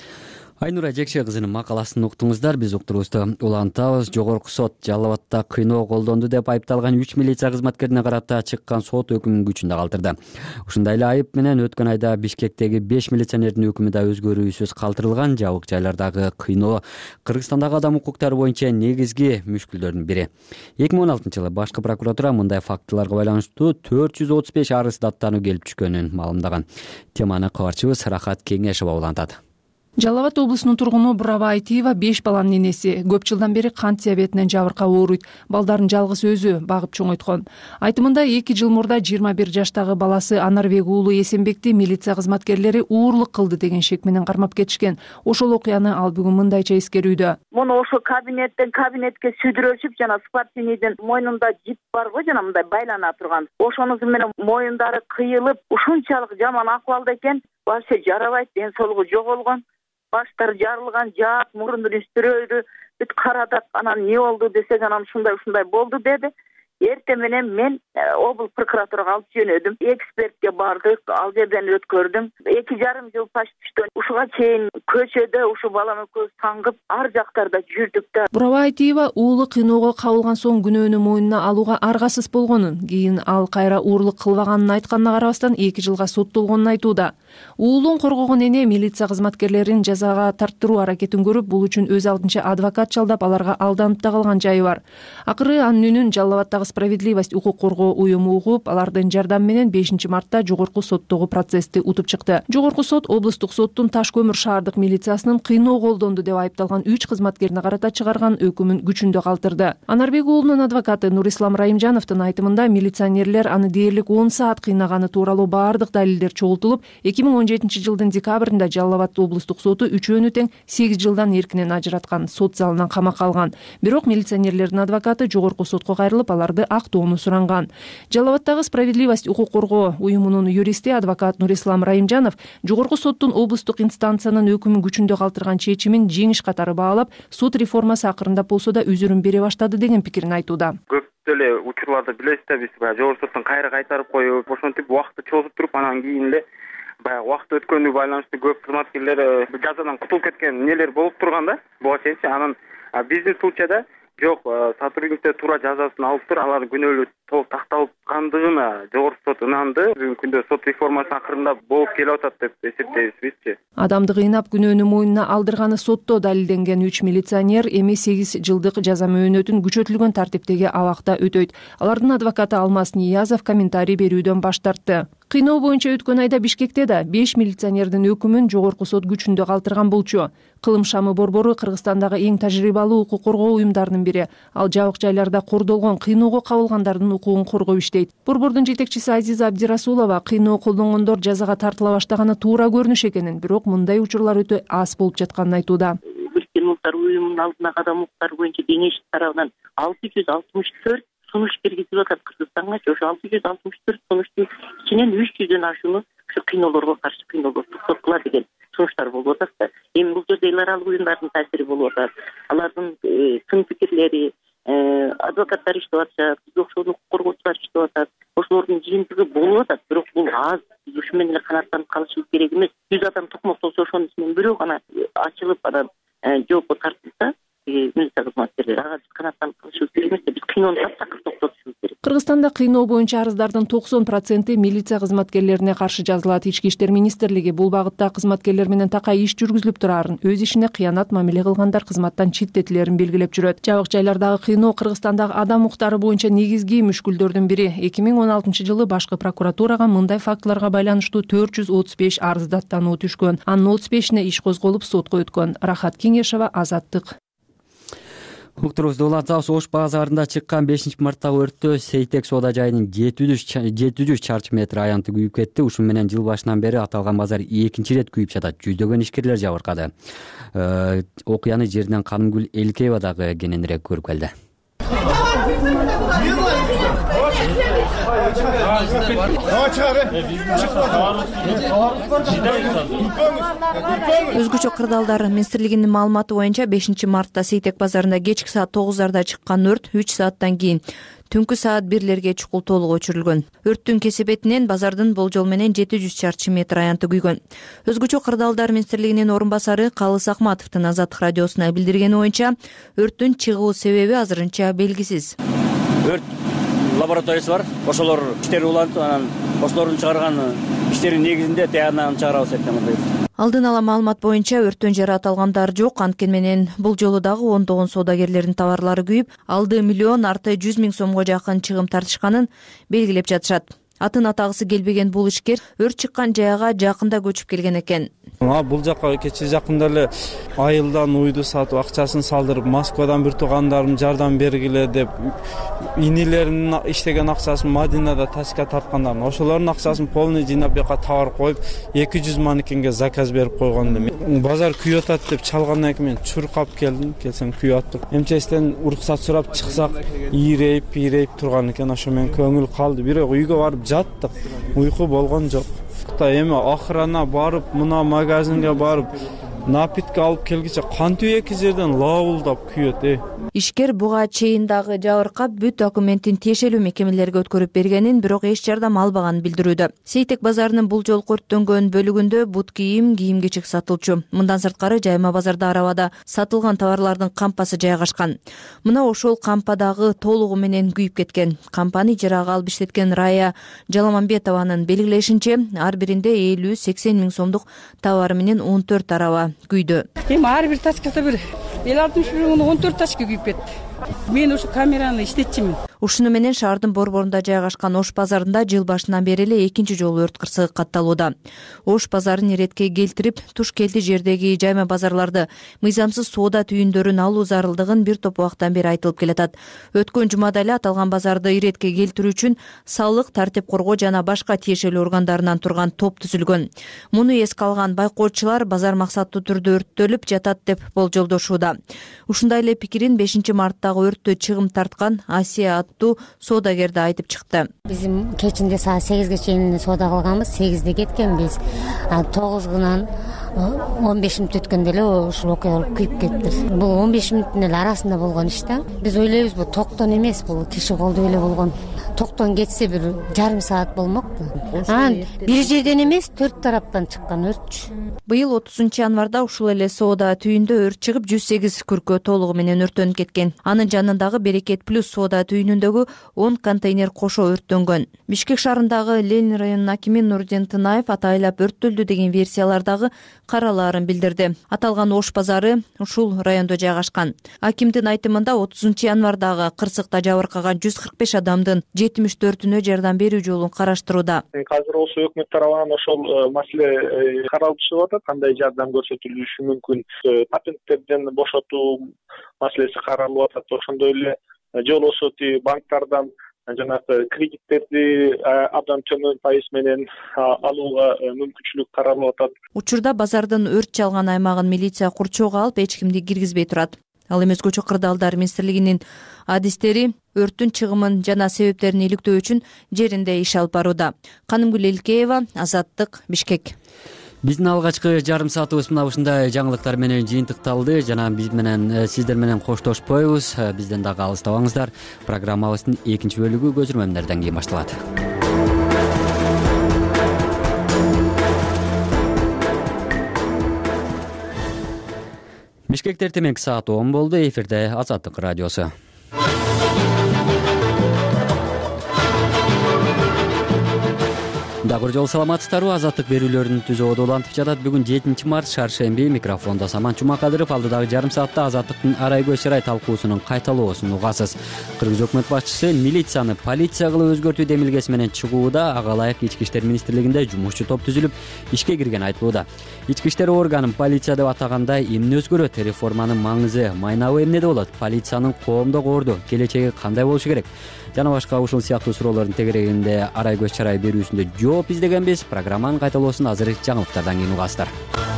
Айнура Жекше кызынын макаласын уктуңуздар. Биз уктуруубузду улантабыз. Жогорку сот Жалал Абадта кыйноо колдонду деп айыпталган үч милиция кызматкерине карата чыккан сот өкүмүн күчүндө калтырды. Ушундай эле айып менен өткөн айда Бишкектеги беш милиционердин өкүмү да өзгөрүүсүз калтырылган. Жабык жайлардагы кыйноо Кыргызстандагы адам укуктары боюнча негизги мүшкүлдөрдүн бири. эки миң он алтынчы жылы башкы прокуратура мындай фактыларга байланыштуу төрт жүз отуз беш арыз даттануу келип түшкөнүн маалымдаган. Теманы кабарчыбыз Рахат Кеңешова улантат. Жалал Абад облусунун тургуну Бурава Айтиева беш баланын энеси. Көп жылдан бери кант диабетинен жабыркап ооруйт. Балдарын жалгыз өзү багып чоңойткон. Айтымында эки жыл мурда жыйырма бир жаштагы баласы Анарбек уулу Эсенбекти милиция кызматкерлери уурлук кылды деген шек менен кармап кетишкен. Ошол окуяны ал бүгүн мындайча эскерүүдө. Муну ошо кабинеттен кабинетке сүдүрөшүп, жана спортсмендин мойнунда жип бар го, жана мындай байлана турган. Ошонусу менен моюндары кыйылып, ушунчалык жаман акыбалда экен. Вообще жарабайт, ден соолугу жоголгон. Баштары жарылган, жаак, мурунун үстүрөйдү, бүт карадак, анан эмне болду десек, анан ушундай ушундай болду деди. Эртең менен мен облус прокуратурага алып жөнөдүм. Экспертке бардык, ал жерден өткөрдүм. Эки жарым жыл почти ушуга чейин көчөдө ушу балам экөөбүз таңгып, ар жактарда жүрдүк да. Бурава Айтиева уулу кыйноого кабылган соң күнөөнү мойнуна алууга аргасыз болгонун, кийин ал кайра уурлук кылбаганын айтканына карабастан эки жылга соттолгонун айтууда. Уулун коргогон эне милиция кызматкерлерин жазага тарттыруу аракетин көрүп, бул үчүн өз алдынча адвокат жалдап, аларга алданып да калган жайы бар. Акыры анын үнүн Жалал Абадтагы Справедливость укук коргоо уюму угуп, алардын жардамы менен бешинчи мартта жогорку соттогу процессти утуп чыкты. Жогорку сот облустук соттун Таш көмүр шаардык милициясынын кыйноо колдонду деп айыпталган үч кызматкерине карата чыгарган өкүмүн күчүндө калтырды. Анарбек уулунун адвокаты Нурислам Райымжановдун айтымында милиционерлер аны дээрлик он саат кыйнаганы тууралуу баардык далилдер чогултулуп, эки миң он жетинчи жылдын декабрында Жалал Абад облустук соту үчөөнү тең сегиз жылдан эркинен ажыраткан, сот залынан камакка алган. Бирок милиционерлердин адвокаты жогорку сотко кайрылып, аларды актоону суранган. Жалал Абадтагы Справедливость укук коргоо уюмунун юристи адвокат Нурислам Райымжанов жогорку соттун облустук инстанциянын өкүмүн күчүндө калтырган чечимин жеңиш катары баалап, сот реформасы акырындап болсо да өзүрүн бере баштады деген пикирин айтууда. Көп деле учурларда билесиз да, биз баягы жогорку соттон кайра кайтарып коюп, ошентип убакытты чогултуп туруп, анан кийин эле баягы убакыт өткөнүнө байланыштуу көп кызматкерлер жазадан кутулуп кеткен нелер болуп турган да. Буга чейинчи анан биздин случайда жок, сотрудниктер туура жазасын алып тур, алар күнөөлүү толук такталгандыгына жогорку сот ынанды. Бүгүнкү күндө сот реформасынын акырында болуп келип атат деп эсептейбиз бизчи. Адамды кыйнап күнөөнү мойнуна алдырганы сотто далилденген үч милиционер эми сегиз жылдык жаза мөөнөтүн күчөтүлгөн тартиптеги абакта өтөйт. Алардын адвокаты Алмаз Ниязов комментарий берүүдөн баш тартты. Кыйноо боюнча өткөн айда Бишкекте да беш милиционердин өкүмүн жогорку сот күчүндө калтырган болчу. Кылым шамы борбору Кыргызстандагы эң тажрыйбалуу укук коргоо уюмдарынын бири. Ал жабык жайларда кордолгон, кыйноого кабылгандардын укугун коргоп иштейт. Борбордун жетекчиси Азиза Абдирасулова кыйноо колдонгондор жазага тартыла баштаганы туура көрүнүш экенин, бирок мындай учурлар өтө аз болуп жатканын айтууда. Бириккен Улуттар уюмунун алдына кадам укуктары боюнча кеңеш тарабынан алты жүз алтымыш төрт сунуш киргизип атат Кыргызстанга. Ошо алты жүз алтымыш төрт сунуштун ичинен үч жүздөн ашууну ушу кыйноолорго каршы кыйноолор токтоткула деген сунуштар болуп атат да. Эми бул жерде эл аралык уюмдардын таасири болуп атат. Алардын сын пикирлери, адвокаттар иштеп атышат, бизге окшогон укук коргоочулар иштеп атат. Ошолордун жыйынтыгы болуп атат, бирок бул аз. Биз ушу менен эле канааттанып калышыбыз керек эмес. жүз адам токмоктолсо ошонун ичинен бирөө гана ачылып анан жоопко тартылса, милиция кызматкерлери ага биз канааттанып калышыбыз керек эмес. Биз кыйноону таптакыр токтотушубуз керек. Кыргызстанда кыйноо боюнча арыздардын токсон проценти милиция кызматкерлерине каршы жазылат. Ички иштер министрлиги бул багытта кызматкерлер менен такай иш жүргүзүлүп турарын, өз ишине кыянат мамиле кылгандар кызматтан четтетилерин белгилеп жүрөт. Жабык жайлардагы кыйноо Кыргызстандагы адам укуктары боюнча негизги мүшкүлдөрдүн бири. эки миң он алтынчы жылы башкы прокуратурага мындай фактыларга байланыштуу төрт жүз отуз беш арыз даттануу түшкөн. Анын отуз бешине иш козголуп сотко өткөн. Рахат Кеңешова, Азаттык. Уктурубузду улантабыз. Ош базарында чыккан бешинчи марттагы өрттө Сейтек соода жайынын жети жүз чарчы метр аянты күйүп кетти. Ушун менен жыл башынан бери аталган базар экинчи ирет күйүп жатат. Жүздөгөн ишкерлер жабыркады. Окуяны жерден Канымгүл Элкеева дагы кененирээк көрүп келди. Өзгөчө кырдаалдар министрлигинин маалыматы боюнча бешинчи мартта Сейтек базарында кечки саат тогуздарда чыккан өрт үч сааттан кийин түнкү саат бирлерге чукул толук өчүрүлгөн. Өрттүн кесепетинен базардын болжол менен жети жүз чарчы метр аянты күйгөн. Өзгөчө кырдаалдар министрлигинин орун басары Калыс Акматовдун Азаттык радиосуна билдиргени боюнча өрттүн чыгуу себеби азырынча белгисиз. Өрт лабораториясы бар. Ошолор иштери улантып, анан ошолордун чыгарган иштеринин негизинде тыянагын чыгарабыз деп атабыз. Алдын ала маалымат боюнча өрттөн жараталгандар жок. Анткени менен бул жолу дагы ондогон соодагерлердин товарлары күйүп, алды миллион арты жүз миң сомго жакын чыгым тартышканын белгилеп жатышат. Атын атагысы келбеген бул ишкер өрт чыккан жайга жакында көчүп келген экен. Бул жака кече жакында эле айылдан уйду сатып акчасын салдырып, Москвадан бир туугандарым жардам бергиле деп инилеринин иштеген акчасын Мадинада тачка тарткандар. Ошолордун акчасын полный жыйнап бияка товар коюп, эки жүз манекенге заказ берип койгондум. Базар күйүп атат деп чалгандан кийин мен чуркап келдим. Келсем күйүп атты. МЧСтен уруксат сурап чыксак, ийрейип, ийрейип турган экен. Ошо мен көңүл калды. Бирок үйгө барып жаттык. Уйку болгон жок. Эми охрана барып, мына магазинге барып, напитка алып келгиче кантип эки жерден лабылдап күйөт. Ишкер буга чейин дагы жабыркап, бүт документин тиешелүү мекемелерге өткөрүп бергенин, бирок эч жардам албаганын билдирүүдө. Сейтек базарынын бул жолку өрттөнгөн бөлүгүндө бут кийим, кийим-кечек сатылчу. Мындан сырткары Жайма базарда арабада сатылган товарлардын кампасы жайгашкан. Мына ошол кампадагы толугу менен күйүп кеткен. Кампаны ижарага алып иштеткен Рая Жаламамбетованын белгилешинче, ар биринде элүү сексен миң сомдук товары менен он төрт араба күйдү. Эми ар бир тачкада бир элүү алтымыш миң он төрт тачка күйүп кетти. Мен ушу камераны иштетчимин. Ушуну менен шаардын борборунда жайгашкан Ош базарында жыл башынан бери эле экинчи жолу өрт кырсыгы катталууда. Ош базарын иретке келтирип, туш келти жердеги Жайма базарларды мыйзамсыз соода түйүндөрүн алуу зарылдыгын бир топ убактан бери айтылып келатат. Өткөн жумада эле аталган базарды иретке келтирүү үчүн салык, тартип коргоо жана башка тиешелүү органдарынан турган топ түзүлгөн. Муну эске алган байкоочулар базар максаттуу түрдө өрттөлүп жатат деп болжолдошууда. Ушундай эле пикирин бешинчи марттагы өрттө чыгым тарткан Асия аттуу соодагер да айтып чыкты. Bizim кечинде саат сегизге чейин соода кылганбыз, сегизде кеткенбиз. тогузунан он беш мүнөт өткөндө эле ушул окуя болуп күйүп кетиптир. Бул он беш мүнөттүн эле арасында болгон иш да. Биз ойлойбуз бул токтон эмес, бул киши колдоп эле болгон. Токтон кетсе бир жарым саат болмокпу. Анан бир жерден эмес, төрт тараптан чыккан өртчү. Быйыл отузунчу январда ушул эле соода түйүндө өрт чыгып, жүз сегиз күркө толугу менен өрттөнүп кеткен. Анын жанындагы Берекет плюс соода түйүнүндөгү он контейнер кошо өрттөнгөн. Бишкек шаарындагы Ленин районунун акими Нурдин Тынаев атайлап өрттөлдү деген версиялардагы каралаарын билдирди. Аталган ош базары ушул райондо жайгашкан. Акимдин айтымында отузунчу январдагы кырсыкта жабыркаган жүз кырк беш адамдын жетимиш төртүнө жардам берүү жолун караштырууда. Азыр болсо өкмөт тарабынан ошол маселе каралып чыгып атат. Кандай жардам көрсөтүлүшү мүмкүн, патенттерден бошотуу маселеси каралып атат. Ошондой эле жол осоти банктардан жанагы кредиттерди абдан төмөн пайыз менен алууга мүмкүнчүлүк каралып атат. Учурда базардын өрт чалган аймагын милиция курчоого алып, эч кимди киргизбей турат. Ал эми Көчө кырдаалдар министрлигинин адистери өрттүн чыгымын жана себептерин иликтөө үчүн жеринде иш алып барууда. Канымгүл Элкеева, Азаттык, Бишкек. Биздин алгачкы жарым саатыбыз мына ушундай жаңылыктар менен жыйынтыкталды. Жана биз менен сиздер менен коштошпойбуз. Бизден дагы алыстабаңыздар. Программабыздын экинчи бөлүгү көзүрмөмдөрдөн кийин башталат. Бишкекте эртең саат он болду. Эфирде Азаттык радиосу. Дагы бир жолу саламатсыздарбы? Азаттык берүүлөрүн түзүүдө улантып жатат. Бүгүн жетинчи март, шаршемби. Микрофондо Саман Чумакадыров. Алдыдагы жарым саатта Азаттыктын арай көз чарай талкуусунун кайталоосун угасыз. Кыргыз өкмөт башчысы милицияны полиция кылып өзгөртүү демилгеси менен чыгууда. Ага ылайык Ички иштер министрлигинде жумушчу топ түзүлүп, ишке кирген айтылууда. Ички иштер органын полиция деп атаганда эмне өзгөрөт? Реформанын маңызы, майнабы эмнеде болот? Полициянын коомдогу орду, келечеги кандай болушу керек? Жана башка ушул сыяктуу суроолордун тегерегинде арай көз чарай берүүсүндө жооп издегенбиз. Программанын кайталоосун азыр жаңылыктардан кийин угасыздар.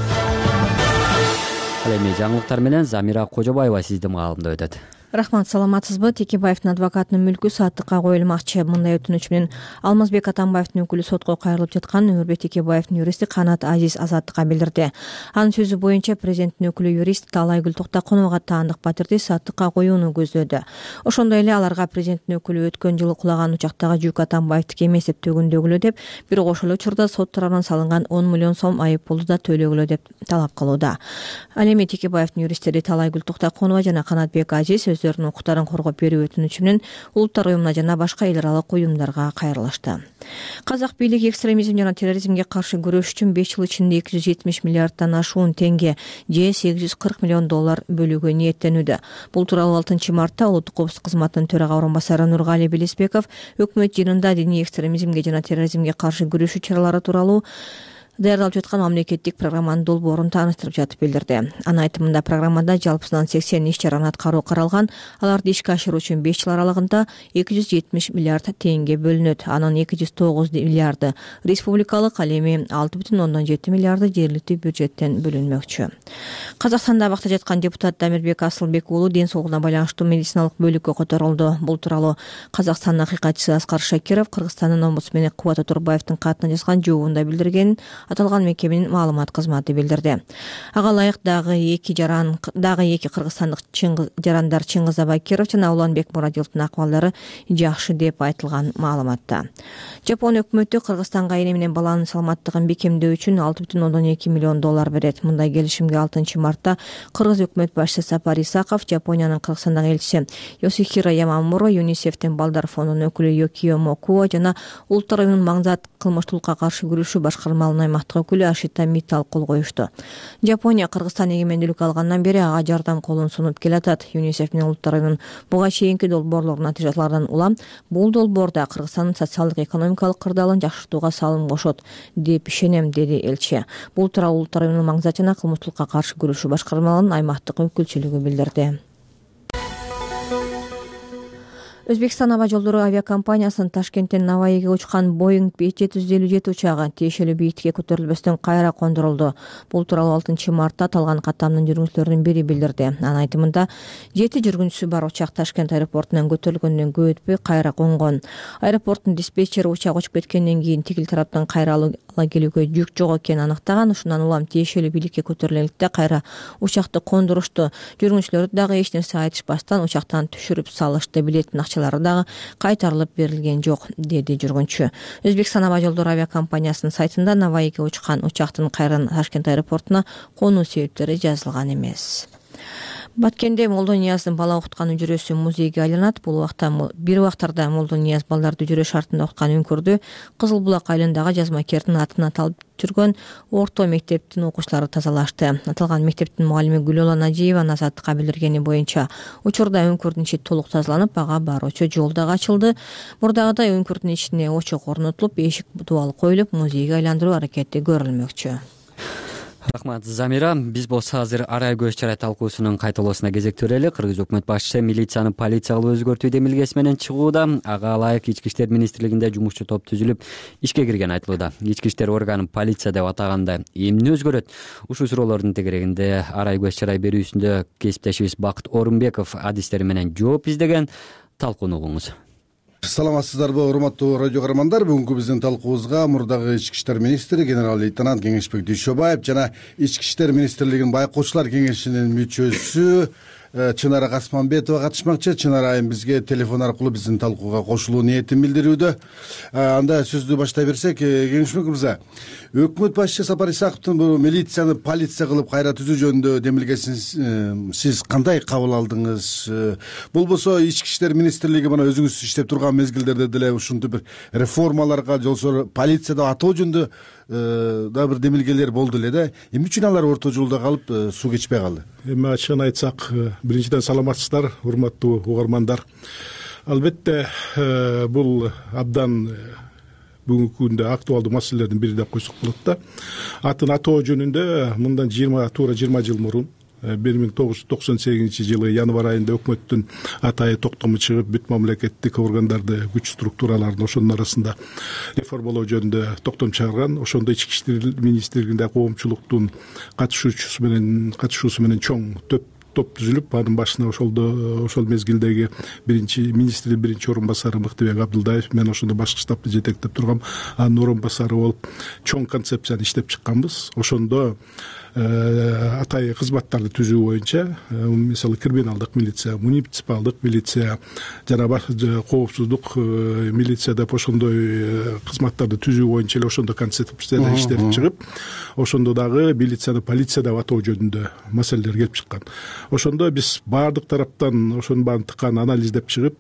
Ал эми жаңылыктар менен Замира Кожобаева сиздин маалымда өтөт. Рахмат, саламатсызбы? Текебаевдин адвокатынын мүлкү сааттыкка коюлмакчы. Мындай өтүнүч менен Алмазбек Атамбаевдин өкүлү сотко кайрылып жаткан Өмүрбек Текебаевдин юристи Канат Азиз Азаттыкка билдирди. Анын сөзү боюнча президенттин өкүлү юрист Талайгүл Токтоконовго таандык батирди сааттыкка коюуну көздөдү. Ошондой эле аларга президенттин өкүлү өткөн жылы кулаган учактагы жүк Атамбаевдики эмес деп төгүндөгүлө деп, бирок ошол учурда сот тарабынан салынган он миллион сом айып пулду да төлөгүлө деп талап кылууда. Ал эми Текебаевдин юристтери Талайгүл Токтоконова жана Канатбек Азиз өздөрүнүн укуктарын коргоп берүү өтүнүчү менен улуттар уюмуна жана башка эл аралык уюмдарга кайрылышты. Казак бийлиги экстремизм жана терроризмге каршы күрөш үчүн беш жыл ичинде эки жүз жетимиш миллиарддан ашуун теңге же сегиз жүз кырк миллион доллар бөлүүгө ниеттенүүдө. Бул тууралуу алтынчы мартта улуттук коопсуздук кызматынын төрага орун басары Нургали Белесбеков өкмөт жыйынында диний экстремизмге жана терроризмге каршы күрөшүү чаралары тууралуу даярдалып жаткан мамлекеттик программанын долбоорун тааныштырып жатып билдирди. Анын айтымында программада жалпысынан сексен иш чараны аткаруу каралган. Аларды ишке ашыруу үчүн беш жыл аралыгында эки жүз жетимиш миллиард теңге бөлүнөт. Анын эки жүз тогуз миллиарды республикалык, ал эми алты бүтүн ондон жети миллиарды жергиликтүү бюджеттен бөлүнмөкчү. Казакстанда абакта жаткан депутат Дамирбек Асылбек уулу ден соолугуна байланыштуу медициналык бөлүккө которулду. Бул тууралуу Казакстандын акыйкатчысы Аскар Шакиров Кыргызстандын омбудсмени Кубат Атурбаевдин катына жазган жообунда билдиргенин аталган мекеменин маалымат кызматы билдирди. Ага ылайык дагы эки жаран дагы эки кыргызстандык жарандар Чыңгыз Абакиров жана Уланбек Мурадиловдун акыбалдары жакшы деп айтылган маалыматта. Жапон өкмөтү Кыргызстанга эне менен баланын саламаттыгын бекемдөө үчүн алты бүтүн ондон эки миллион доллар берет. Мындай келишимге алтынчы мартта Кыргыз өкмөт башчысы Сапар Исаков, Жапониянын Кыргызстандагы элчиси Йосихиро Ямамуро, ЮНИСЕФтин балдар фондунун өкүлү Йокио Мокуо жана улуттар уюмунун маңзат кылмыштуулукка каршы күрөшүү башкармалыгынын аймактык өкүлү Ашита Миттал кол коюшту. Жапония Кыргызстан эгемендүүлүк алгандан бери ага жардам колун сунуп келатат. ЮНИСЕФ менен улуттар уюмунун буга чейинки долбоорлорунун натыйжаларынан улам бул долбоорда Кыргызстандын социалдык экономикалык кырдаалын жакшыртууга салым кошот деп ишенем, деди элчи. Бул тууралуу улуттар уюмунун маңзат жана кылмыштуулукка каршы күрөшүү башкармалыгынын аймактык өкүлчүлүгү билдирди. Өзбекстан аба жолдору авиакомпаниясынын Ташкенттен Наваиге учкан Боинг жети жүз элүү жети учагы тиешелүү бийиктикке көтөрүлбөстөн кайра кондурулду. Бул тууралуу алтынчы мартта аталган каттамдын жүргүнчүлөрүнүн бири билдирди. Анын айтымында жети жүргүнчүсү бар учак Ташкент аэропортунан көтөрүлгөндөн көп өтпөй кайра конгон. Аэропорттун диспетчери учак учуп кеткенден кийин тигил тараптан кайра ала келүүгө жүк жок экенин аныктаган. Ушундан улам тиешелүү бийликке көтөрүлгөндө кайра учакты кондурушту. Жүргүнчүлөр дагы эч нерсе айтышпастан учактан түшүрүп салышты. Билеттин акчалары дагы кайтарылып берилген жок, деди жүргүнчү. Өзбекстан аба жолдору авиакомпаниясынын сайтында Наваиге учкан учактын кайра Ташкент аэропортуна конуу себептери жазылган эмес. Баткенде Молдо Нияздын бала окуткан үжүрөсү музейге айланат. Бул убакта бир убактарда Молдо Нияз балдарды үжүрө шартында окуткан үңкүрдү Кызыл булак айылындагы жазмакердин атына аталып жүргөн орто мектептин окуучулары тазалашты. Аталган мектептин мугалими Гүлола Нажиеванын Азаттыкка билдиргени боюнча учурда үңкүрдүн ичи толук тазаланып, ага баруучу жол дагы ачылды. Мурдагыдай үңкүрдүн ичине очок орнотулуп, эшик дубал коюлуп, музейге айландыруу аракети көрүлмөкчү. Рахмат, Замира. Биз болсо азыр арай көз чарай талкуусунун кайталоосуна кезек төрөлү. Кыргыз өкмөт башчысы милицияны полиция кылып өзгөртүү демилгеси менен чыгууда. Ага ылайык Ички иштер министрлигинде жумушчу топ түзүлүп, ишке кирген айтылууда. Ички иштер органын полиция деп атаганда эмне өзгөрөт? Ушул суроолордун тегерегинде арай көз чарай берүүсүндө кесиптешибиз Бакыт Орунбеков адистери менен жооп издеген. Талкууну угуңуз. Саламатсыздарбы, урматтуу радио каармандар. Бүгүнкү биздин талкуубузга мурдагы ички иштер министри генерал лейтенант Кеңешбек Дүйшөбаев жана ички иштер министрлигинин байкоочулар кеңешинин мүчөсү Чынара Касманбетова катышмакчы. Чынара айым бизге телефон аркылуу биздин талкууга кошулуу ниетин билдирүүдө. Анда сөздү баштай берсек, Кеңешбек мырза, өкмөт башчысы Сапар Исаковдун бул милицияны полиция кылып кайра түзүү жөнүндө демилгесин сиз кандай кабыл алдыңыз? Болбосо ички иштер министрлиги мына өзүңүз иштеп турган мезгилдерде деле ушунтип бир реформаларга, жолсо полицияда атоо жөнүндө да бир демилгелер болду эле да. Эмне үчүн алар орто жолдо калып суу кечпей калды? Эми ачыгын айтсак, биринчиден саламатсыздар, урматтуу угармандар. Албетте бул абдан бүгүнкү күндө актуалдуу маселелердин бири деп койсок болот да. Атын атоо жөнүндө мындан жыйырма туура жыйырма жыл мурун бир миң тогуз жүз токсон сегизинчи жылы январь айында өкмөттүн атайы токтому чыгып, бүт мамлекеттик органдарды, күч структураларын ошонун арасында реформалоо жөнүндө токтом чыгарган. Ошондо ички иштер министрлигинде коомчулуктун катышуучусу менен катышуусу менен чоң топ топ түзүлүп, анын башына ошолдо ошол мезгилдеги биринчи министрдин биринчи орун басары Мыктыбек Абдылдаев, мен ошондо башкы штабты жетектеп тургам, анын орун басары болуп чоң концепцияны иштеп чыкканбыз. Ошондо атайы кызматтарды түзүү боюнча, мисалы криминалдык милиция, муниципалдык милиция жана коопсуздук милиция деп ошондой кызматтарды түзүү боюнча эле ошондо концепцияда иштеп чыгып, ошондо дагы милицияны полиция деп атоо жөнүндө маселелер келип чыккан. Ошондо биз баардык тараптан ошонун баарын тыккан анализдеп чыгып,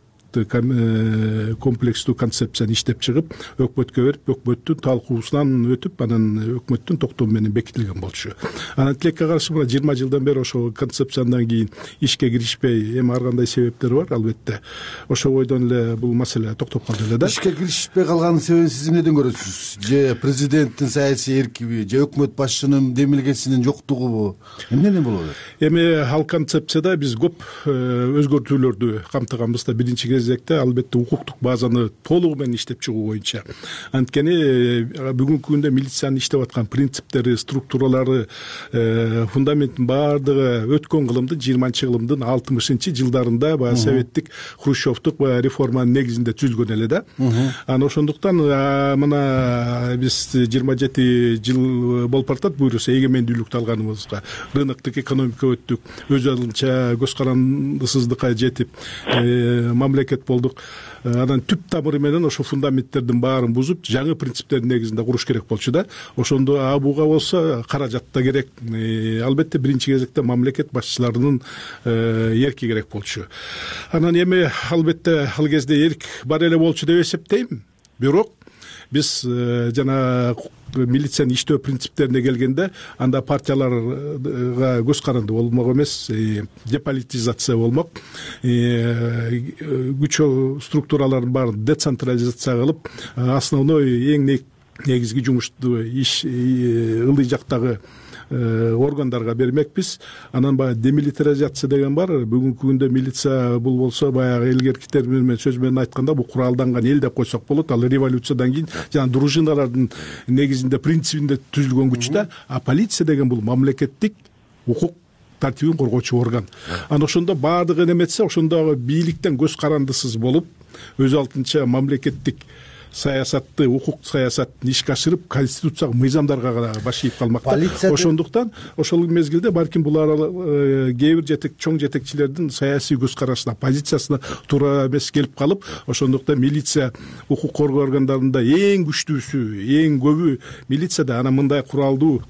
комплекстүү концепцияны иштеп чыгып, өкмөткө берип, өкмөттүн талкуусунан өтүп, анан өкмөттүн токтому менен бекитилген болчу. Анан тилекке каршы мына жыйырма жылдан бери ошол концепциядан кийин ишке киришпей, эми ар кандай себептери бар, албетте. Ошол бойдон эле бул маселе токтоп калды эле да. Ишке киришпей калганын себебин сиз эмнеден көрөсүз? Же президенттин саясий эркиби, же өкмөт башчынын демилгесинин жоктугубу? Эмнеден болот? Эми ал концепцияда биз көп өзгөртүүлөрдү камтыганбыз да. Биринчи кезекте албетте укуктук базаны толугу менен иштеп чыгуу боюнча. Анткени бүгүнкү күндө милициянын иштеп аткан принциптери, структуралары, фундаментин баардыгы өткөн кылымдын жыйырманчы кылымдын алтымышынчы жылдарында баягы советтик хрущевдук реформанын негизинде түзүлгөн эле да. Анан ошондуктан мына биз жыйырма жети жыл болуп баратат буюрса эгемендүүлүктү алганыбызга, рыноктук экономика өттүк, өз алдынча көз карандысыздыкка жетип мамлекет болдук. Анан түп тамыры менен ошо фундаменттердин баарын бузуп, жаңы принциптердин негизинде куруш керек болчу да. Ошондо буга болсо каражат да керек. Албетте биринчи кезекте мамлекет башчыларынын эрки керек болчу. Анан эми албетте ал кезде эрк бар эле болчу деп эсептейм. Бирок биз жана милициянын иштөө принциптерине келгенде, анда партияларга көз каранды болмок эмес, деполитизация болмок, күч структураларын баарын децентрализация кылып, основной эң негизги жумушту иш ылдый жактагы органдарга бермекпиз. Анан баягы демилитаризация деген бар. Бүгүнкү күндө милиция бул болсо баягы элгерки термин менен сөз менен айтканда бул куралданган эл деп койсок болот. Ал революциядан кийин жана дружиналардын негизинде принцибинде түзүлгөн күч да. А полиция деген бул мамлекеттик укук тартибин коргоочу орган. Анан ошондо баардыгы неметсе, ошондогу бийликтен көз карандысыз болуп, өз алдынча мамлекеттик саясатты, укук саясатын ишке ашырып, конституциялык мыйзамдарга гана баш ийип калмак. Ошондуктан ошол мезгилде балким булар кээ бир жетек чоң жетекчилердин саясий көз карашына, позициясына туура эмес келип калып, ошондуктан милиция укук коргоо органдарында эң күчтүүсү, эң көбү милицияда анан мындай куралдуу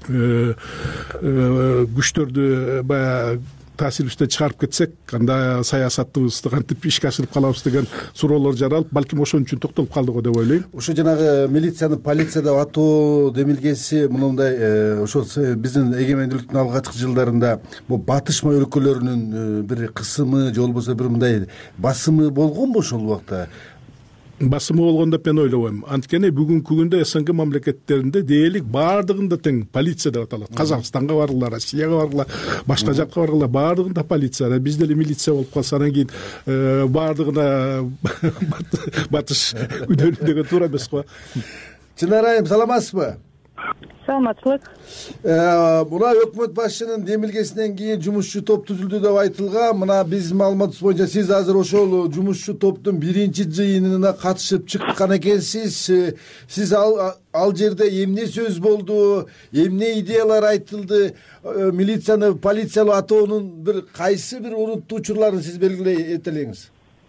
күчтөрдү баягы таасирибизден чыгарып кетсек, анда саясатыбызды кантип ишке ашырып калабыз деген суроолор жаралып, балким ошон үчүн токтолуп калдык го деп ойлойм. Ошо жанагы милицияны полиция деп атоо демилгеси мындай ошол биздин эгемендүүлүктүн алгачкы жылдарында бул батышма өлкөлөрүнүн бир кысымы же болбосо бир мындай басымы болгонбу ошол убакта? Басымы болгон деп мен ойлобойм. Анткени бүгүнкү күндө СНГ мамлекеттеринде дээрлик баардыгында тең полиция деп аталат. Казакстанга баргыла, Россияга баргыла, башка жакка баргыла, баардыгында полиция. Биз деле милиция болуп калса, анан кийин баардыгына батыш күдөлүү деген туура эмес го. Чынар айым, саламатсызбы? Саламатчылык. Мына өкмөт башчынын демилгесинен кийин жумушчу топ түзүлдү деп айтылган. Мына биздин маалыматыбыз боюнча сиз азыр ошол жумушчу топтун биринчи жыйынына катышып чыккан экенсиз. Сиз ал ал жерде эмне сөз болду, эмне идеялар айтылды, милицияны полициялуу атоонун бир кайсы бир урунттуу учурларын сиз белгилей этелеңиз.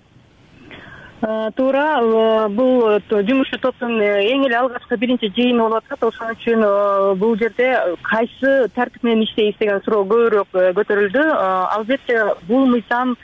Туура, бул жумушчу топтун эң эле алгачкы биринчи жыйыны болуп атат. Ошон үчүн бул жерде кайсы тартип менен иштейбиз деген суроо көбүрөөк көтөрүлдү. Албетте бул мыйзам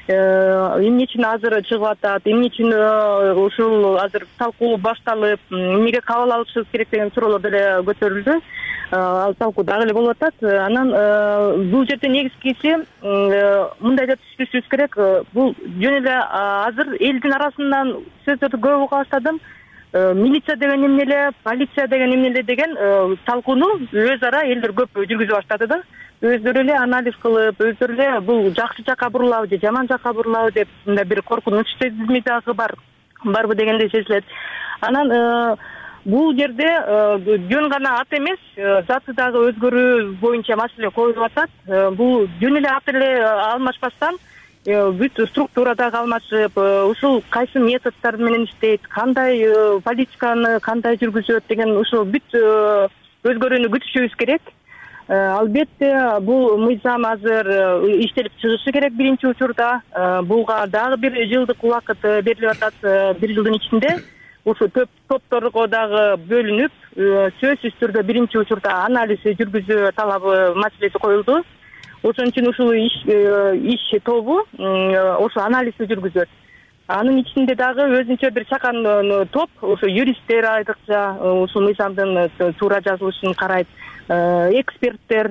эмне үчүн азыр чыгып атат, эмне үчүн ушул азыр талкуу башталып, эмнеге кабыл алышыбыз керек деген суроолор деле көтөрүлдү. Ал талкуу дагы эле болуп атат. Анан бул жерде негизгиси мындай деп түшүнүшүбүз керек. Бул жөн эле азыр элдин арасынан сөздөрдү көп уга баштадым. Милиция деген эмне эле, полиция деген эмне эле деген талкууну өз ара элдер көп жүргүзүп баштады да. Өздөрү эле анализ кылып, өздөрү эле бул жакшы жакка бурулабы же жаман жакка бурулабы деп мындай бир коркунуч сезими дагы бар. Барбы дегендей сезилет. Анан бул жерде жөн гана ат эмес, заты дагы өзгөрүү боюнча маселе коюлуп атат. Бул жөн эле ат эле алмашпастан бүт структура дагы алмашып, ушул кайсы методдор менен иштейт, кандай политиканы кандай жүргүзөт деген ушул бүт өзгөрүүнү күтүшүбүз керек. Албетте бул мыйзам азыр иштелип чыгышы керек биринчи учурда. Буга дагы бир жылдык убакыт берилип атат, бир жылдын ичинде. Ушу топторго дагы бөлүнүп, сөзсүз түрдө биринчи учурда анализ жүргүзүү талабы маселеси коюлду. Ошон үчүн ушул иш иш тобу ошо анализди жүргүзөт. Анын ичинде дагы өзүнчө бир чакан топ, ошо юристтер айрыкча ушул мыйзамдын туура жазылышын карайт, эксперттер,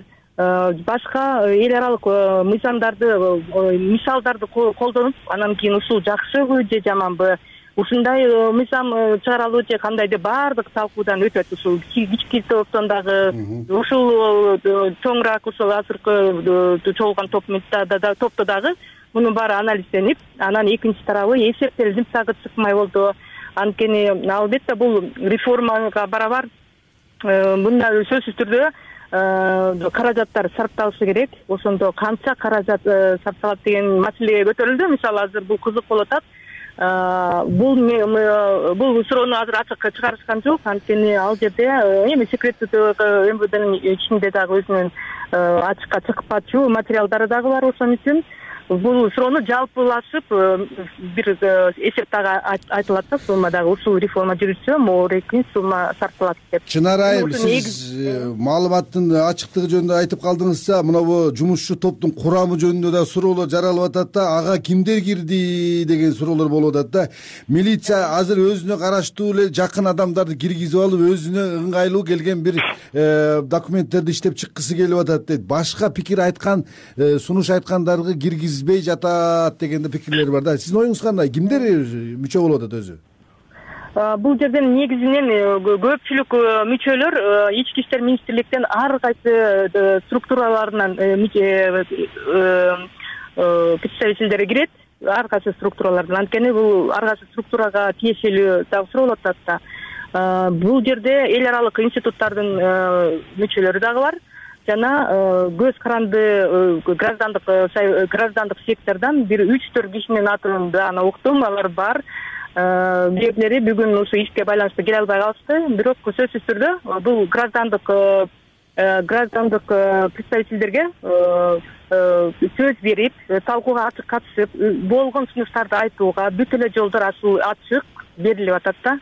башка эл аралык мыйзамдарды, мисалдарды колдонуп, анан кийин ушул жакшыбы же жаманбы, ушундай мыйзам чыгаралбы же кандай деп баардык талкуудан өтөт. Ушул кички топтон дагы, ушул чоңураак ушул азыркы чогулган топто дагы мунун баары анализденип, анан экинчи тарабы эсептелип дагы чыкмай болду. Анткени албетте бул реформага барабар мындай сөзсүз түрдө каражаттар сарпталышы керек. Ошондо канча каражат сарпталат деген маселе көтөрүлдү. Мисалы азыр бул кызык болуп атат. Бул бул суроону азыр ачык чыгарышкан жок. Анткени ал жерде эми секреттүү МВДнын ичинде дагы өзүнүн ачыкка чыкпачу материалдары дагы бар. Ошон үчүн бул суроону жалпылашып бир эсеп дагы айтылат да, сумма дагы ушул реформа жүрүшсө могу эки сумма сарпталат деп. Чынар айым, сиз маалыматтын ачыктыгы жөнүндө айтып калдыңызча, мына бул жумушчу топтун курамы жөнүндө да суроолор жаралып атат да, ага кимдер кирди деген суроолор болуп атат да. Милиция азыр өзүнө караштуу эле жакын адамдарды киргизип алып, өзүнө ыңгайлуу келген бир документтерди иштеп чыккысы келип атат дейт. Башка пикир айткан, сунуш айткандарды киргизбей жатат дегенде пикирлер бар да. Сиздин оюңуз кандай? Кимдер мүчө болуп атат өзү? бул жерден негизинен көпчүлүк мүчөлөр ички иштер министрликтен ар кайсы структураларынан представительдери кирет, ар кайсы структуралардан. Анткени бул ар кайсы структурага тиешелүү дагы суроолуп атат да. Бул жерде эл аралык институттардын мүчөлөрү дагы бар. Жана көз каранды граждандык граждандык сектордон бир үч төрт кишинин атын дагы уктум, алар бар. Бирлери бүгүн ушу ишке байланыштуу келе албай калышты. Бирок сөзсүз түрдө бул граждандык граждандык представительдерге сөз берип, талкууга ачык катышып, болгон сунуштарды айтууга бүт эле жолдор ачык берилип атат да.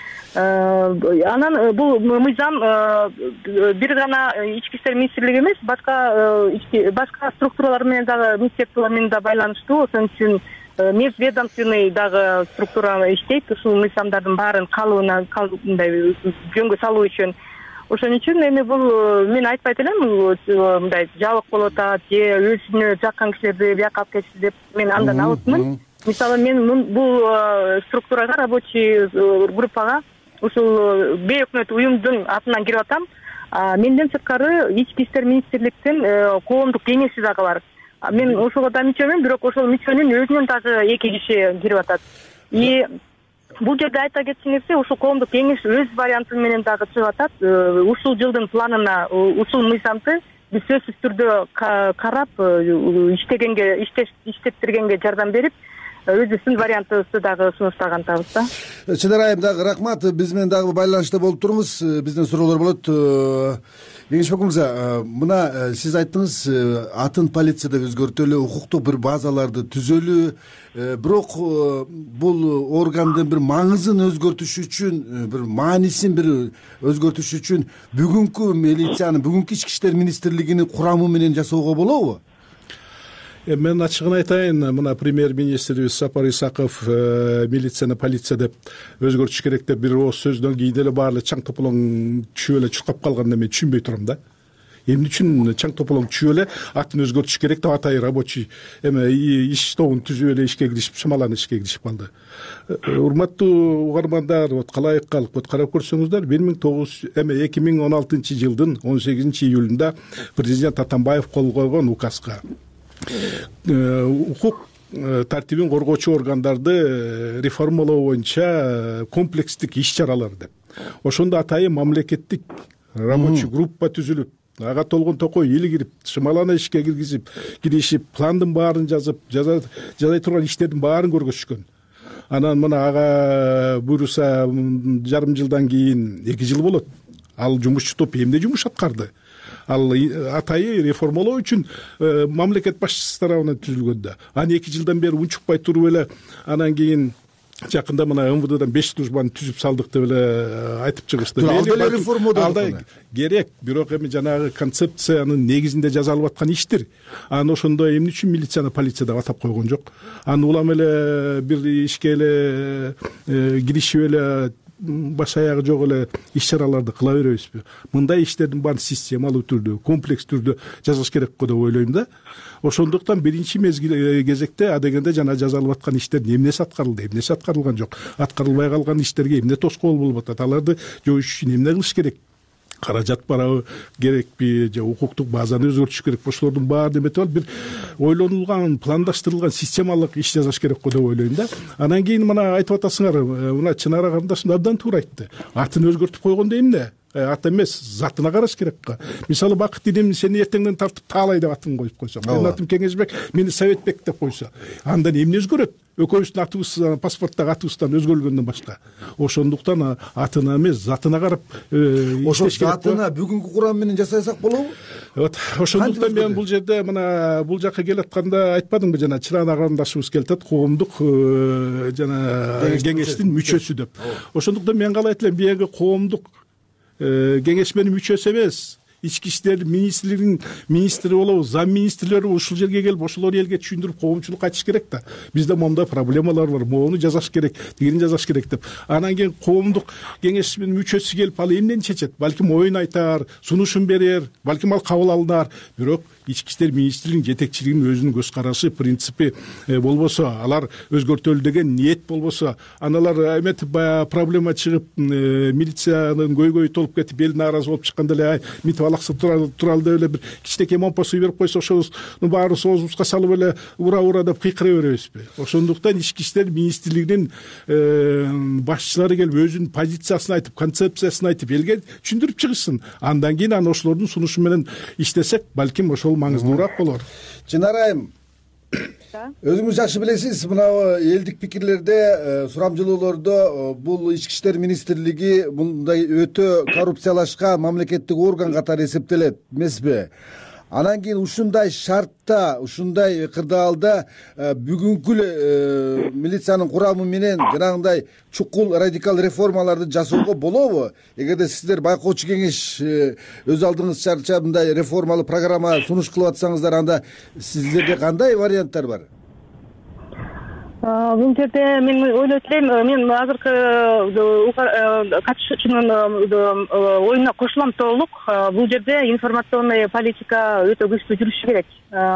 Анан бул мыйзам бир гана ички иштер министрлиги эмес, башка башка структуралар менен дагы министрликтер менен да байланыштуу. Ошон үчүн межведомственный дагы структура иштейт, ушул мыйзамдардын баарын калыбына мындай жөнгө салуу үчүн. Ошон үчүн эми бул мен айтпайт элем, мындай жабык болуп атат же өзүнө жаккан кишилерди бияка алып кетишти деп мен андан алысмын. Мисалы мен бул структурага, рабочий группага, ушул бейөкмөт уюмдун атынан кирип атам. Менден сырткары ички иштер министрликтин коомдук кеңеши дагы бар. Мен ошого да мүчөмүн, бирок ошол мүчөнүн өзүнөн дагы эки киши кирип атат. И бул жерде айта кетчү нерсе, ушул коомдук кеңеш өз варианты менен дагы чыгып атат. Ушул жылдын планына ушул мыйзамды биз сөзсүз түрдө карап, иштегенге, иштеттиргенге жардам берип, өзүбүздүн вариантыбызды дагы сунуштагантабыз да. Чынар айым дагы рахмат. Биз менен дагы байланышта болуп туруңуз. Бизден суроолор болот. Кеңешбек мырза, мына сиз айттыңыз, атын полицияда өзгөртөлү, укуктук бир базаларды түзөлү, бирок бул органдын бир маңызын өзгөртүш үчүн, бир маанисин бир өзгөртүш үчүн бүгүнкү милициянын, бүгүнкү ички иштер министрлигинин курамы менен жасоого болобу? Мен ачыгын айтайын, мына премьер-министрибиз Сапар Исаков милицияны полиция деп өзгөртүш керек деп бир ооз сөздөн кийин эле баары чаң тополоң түшүп эле чуркап калганда мен түшүнбөй турам да. Эмне үчүн чаң тополоң түшүп эле атын өзгөртүш керек деп атай рабочий эме иш тобун түзүп эле ишке киришип, шамаланып ишке киришип калды. Урматтуу угармандар, вот калайык калып, вот карап көрсөңүздөр, бир миң тогуз жүз эме эки миң он алтынчы жылдын он сегизинчи июлунда президент Атамбаев кол койгон указга укук тартибин коргоочу органдарды реформалоо боюнча комплекстик иш чаралар деп. Ошондо атайын мамлекеттик рабочий группа түзүлүп, ага толгон токой эл кирип, шымалана ишке киргизип, киришип, пландын баарын жазып, жазай турган иштердин баарын көргөзүшкөн. Анан мына ага буйруса жарым жылдан кийин эки жыл болот. Ал жумушчу топ эмне жумуш аткарды? Ал атайы реформалоо үчүн мамлекет башчысы тарабынан түзүлгөн да. Аны эки жылдан бери унчукпай туруп эле, анан кийин жакында мына эм вэ дэдан беш службаны түзүп салдык деп эле айтып чыгышты. Ал деле реформа да керек, бирок эми жанагы концепциянын негизинде жасалып аткан иштир. Аны ошондо эмне үчүн милицияны полиция деп атап койгон жок? Аны улам эле бир ишке эле киришип эле баш аягы жок эле иш чараларды кыла беребизби? Мындай иштердин баарын системалуу түрдө, комплекс түрдө жасаш керек го деп ойлойм да. Ошондуктан биринчи мезгил кезекте адегенде жана жасалып аткан иштердин эмнеси аткарылды, эмнеси аткарылган жок, аткарылбай калган иштерге эмне тоскоол болуп атат, аларды жоюш үчүн эмне кылыш керек? Каражат барабы, керекпи, же укуктук базаны өзгөртүш керекпи? Ошолордун баарын эметип алып, бир ойлонулган, пландаштырылган системалык иш жасаш керек го деп ойлойм да. Анан кийин мына айтып атасыңар, мына Чынара карындашым абдан туура айтты. Атын өзгөртүп койгондо эмне? Ат эмес, затына караш керек го. Мисалы Бакыт Идем сени эртеңден тартып таалай деп атын коюп койсо, менин атым Кеңешбек, мени Советбек деп койсо, андан эмне өзгөрөт? Экөөбүздүн атыбыз паспорттогу атыбыздан өзгөрүлгөндөн башка. Ошондуктан атына эмес, затына карап иштеш керек. Затына бүгүнкү курам менен жасасак болобу? Вот ошондуктан мен бул жерде мына бул жака келатканда айтпадымбы, жана Чынара карындашыбыз келатат, коомдук жана кеңештин мүчөсү деп. Ошондуктан мен каалайт элем, бияги коомдук кеңеш менин мүчөсү эмес, ички иштер министрлигинин министри болобу, зам министрлери ушул жерге келип ошолор элге түшүндүрүп коомчулукка айтыш керек да. Бизде моундай проблемалар бар, моуну жасаш керек, тигини жасаш керек деп. Анан кийин коомдук кеңештин мүчөсү келип ал эмнени чечет? Балким оюн айтар, сунушун берер, балким ал кабыл алынар. Бирок ички иштер министрлигинин жетекчилигинин өзүнүн көз карашы, принципи болбосо, алар өзгөртөлү деген ниет болбосо, аналар эметип баягы проблема чыгып, милициянын көйгөйү толуп кетип, эл нааразы болуп чыкканда эле митип алаксы туралы деп эле бир кичинекей момпо суу берип койсо, ошонун баары соозубузга салып эле ура ура деп кыйкыра беребизби? Ошондуктан ички иштер министрлигинин башчылары келип өзүнүн позициясын айтып, концепциясын айтып, элге түшүндүрүп чыгышсын. Андан кийин анан ошолордун сунушу менен иштесек, балким ошол маңыздуураак болор. Чынар айым, өзүңүз жакшы билесиз, мына элдик пикирлерде, сурамжылоолордо бул ички иштер министрлиги мындай өтө коррупциялашкан мамлекеттик орган катары эсептелет эмеспи? Анан кийин ушундай шартта, ушундай кырдаалда бүгүнкү эле милициянын курамы менен жанагындай чукул радикал реформаларды жасоого болобу? Эгерде сиздер байкоочу кеңеш өз алдыңызча мындай реформалуу программа сунуш кылып атсаңыздар, анда сиздерде кандай варианттар бар? Бул жерде мен ойлойт элем, мен азыркы катышуучунун оюна кошулам толук. Бул жерде информационный политика өтө күчтүү жүрүшү керек.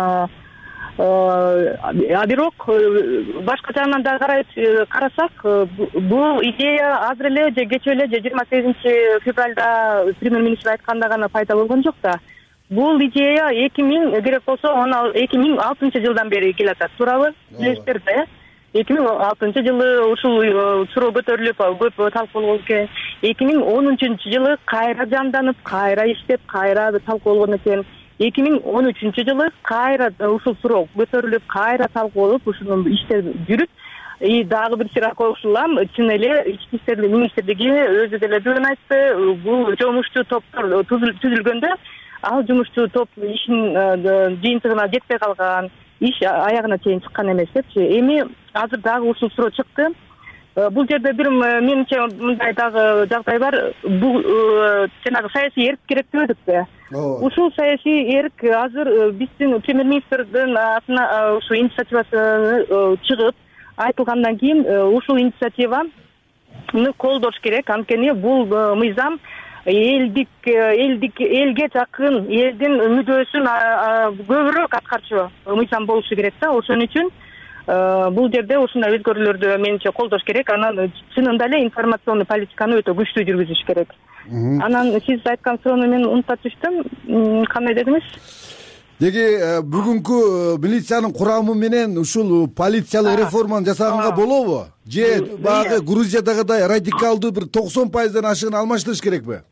А бирок башка жагынан да карасак, бул идея азыр эле же кечээ эле же жыйырма сегизинчи февралда премьер-министр айтканда гана пайда болгон жок да. Бул идея эки миң керек болсо эки миң алтынчы жылдан бери келатат. Туурабы? Билесиздер да? эки миң алтынчы жылы ушул суроо көтөрүлүп көп талкууланган экен. эки миң онунчу жылы кайра жанданып, кайра иштеп, кайра талкууланган экен. эки миң он үчүнчү жылы кайра ушул суроо көтөрүлүп, кайра талкууланып, ушунун иштер жүрүп, и дагы бир сыйра коюшулам, чын эле ички иштер министрлиги өзү деле жөн айтты. Бул жумушчу топтор түзүлгөндө ал жумушчу топ ишин жыйынтыгына жетпей калган, иш аягына чейин чыккан эмес депчи. Эми азыр дагы ушул суроо чыкты. Бул жерде бир менимче мындай дагы жагдай бар. Бул жанагы саясий эрк керек дебедикпи? Ушул саясий эрк азыр биздин премьер-министрдин атына ушу инициативасы чыгып айтылгандан кийин ушул инициативаны колдош керек. Анткени бул мыйзам элдик элдик элге жакын, элдин мүдөөсүн көбүрөөк аткарчу мыйзам болушу керек да. Ошон үчүн бул жерде ушундай өзгөрүүлөрдү менимче колдош керек. Анан чынында эле информационный политиканы өтө күчтүү жүргүзүш керек. Анан сиз айткан суроону мен унутуп түштүм. Кандай дедиңиз? Деги бүгүнкү милициянын курамы менен ушул полициялык реформаны жасаганга болобу? Же баягы Грузиядагыдай радикалдуу бир токсон пайыздан ашыгын алмаштырыш керекпи?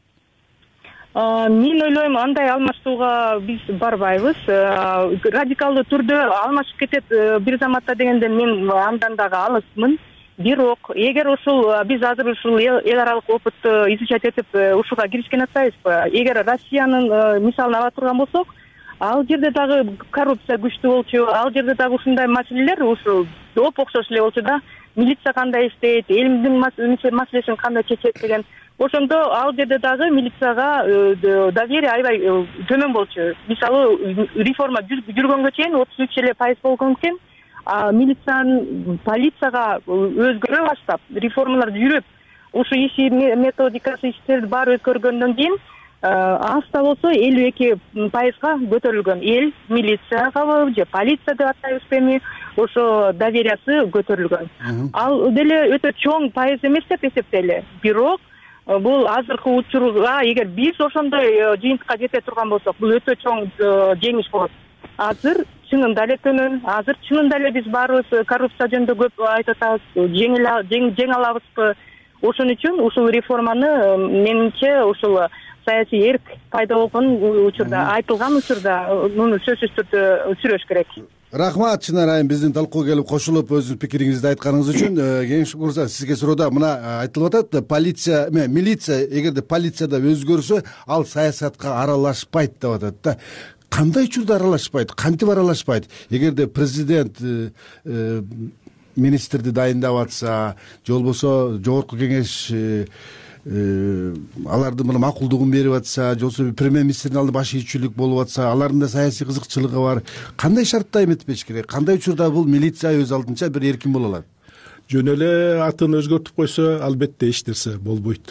Мен ойлойм, андай алмаштууга биз барбайбыз. Радикалдуу түрдө алмашып кетет бир заматта дегенде мен андан дагы алысмын. Бирок эгер ушул биз азыр ушул эл аралык опытту изучать этип ушуга киришкен атпайбызбы? Эгер Россиянын мисалын ала турган болсок, ал жерде дагы коррупция күчтүү болчу, ал жерде дагы ушундай маселелер ушул доп окшош эле болчу да. Милиция кандай иштейт, элдин маселесин кандай чечет деген. Ошондо ал жерде дагы милицияга доверие аябай төмөн болчу. Мисалы реформа жүргөнгө чейин отуз үч эле пайыз болгон экен. А милициянын полицияга өзгөрө баштап, реформалар жүрүп, ушу иши методикасы иштерди баары өзгөргөндөн кийин аста болсо элүү эки пайызга көтөрүлгөн. Эл милицияга же полиция деп атайбызбы эми, ошо довериясы көтөрүлгөн. Ал деле өтө чоң пайыз эмес деп эсептейли. Бирок бул азыркы учурга эгер биз ошондой жыйынтыкка жете турган болсок, бул өтө чоң жеңиш болот. Азыр чынында эле төмөн, азыр чынында эле биз баарыбыз коррупция жөнүндө көп айтып атабыз, жеңе алабызбы? Ошон үчүн ушул реформаны менимче ушул саясий эрк пайда болгон учурда, айтылган учурда муну сөзсүз түрдө сүрөш керек. Рахмат, Чынар айым, биздин талкууга келип кошулуп өзүңүздүн пикириңизди айтканыңыз үчүн. Кеңеш курса сизге суроода мына айтылып атат, полиция, милиция эгерде полицияда өзгөрсө, ал саясатка аралашпайт деп атат да. Кандай учурда аралашпайт? Кантип аралашпайт? Эгерде президент министрди дайындап атса, же болбосо жогорку кеңеш алардын мына макулдугун берип атса же болбосо премьер министрдин алдында баш ийүүчүлүк болуп атса, алардын да саясий кызыкчылыгы бар, кандай шартта эметпеш керек? Кандай учурда бул милиция өз алдынча бир эркин боло алат? Жөн эле атын өзгөртүп койсо, албетте эч нерсе болбойт.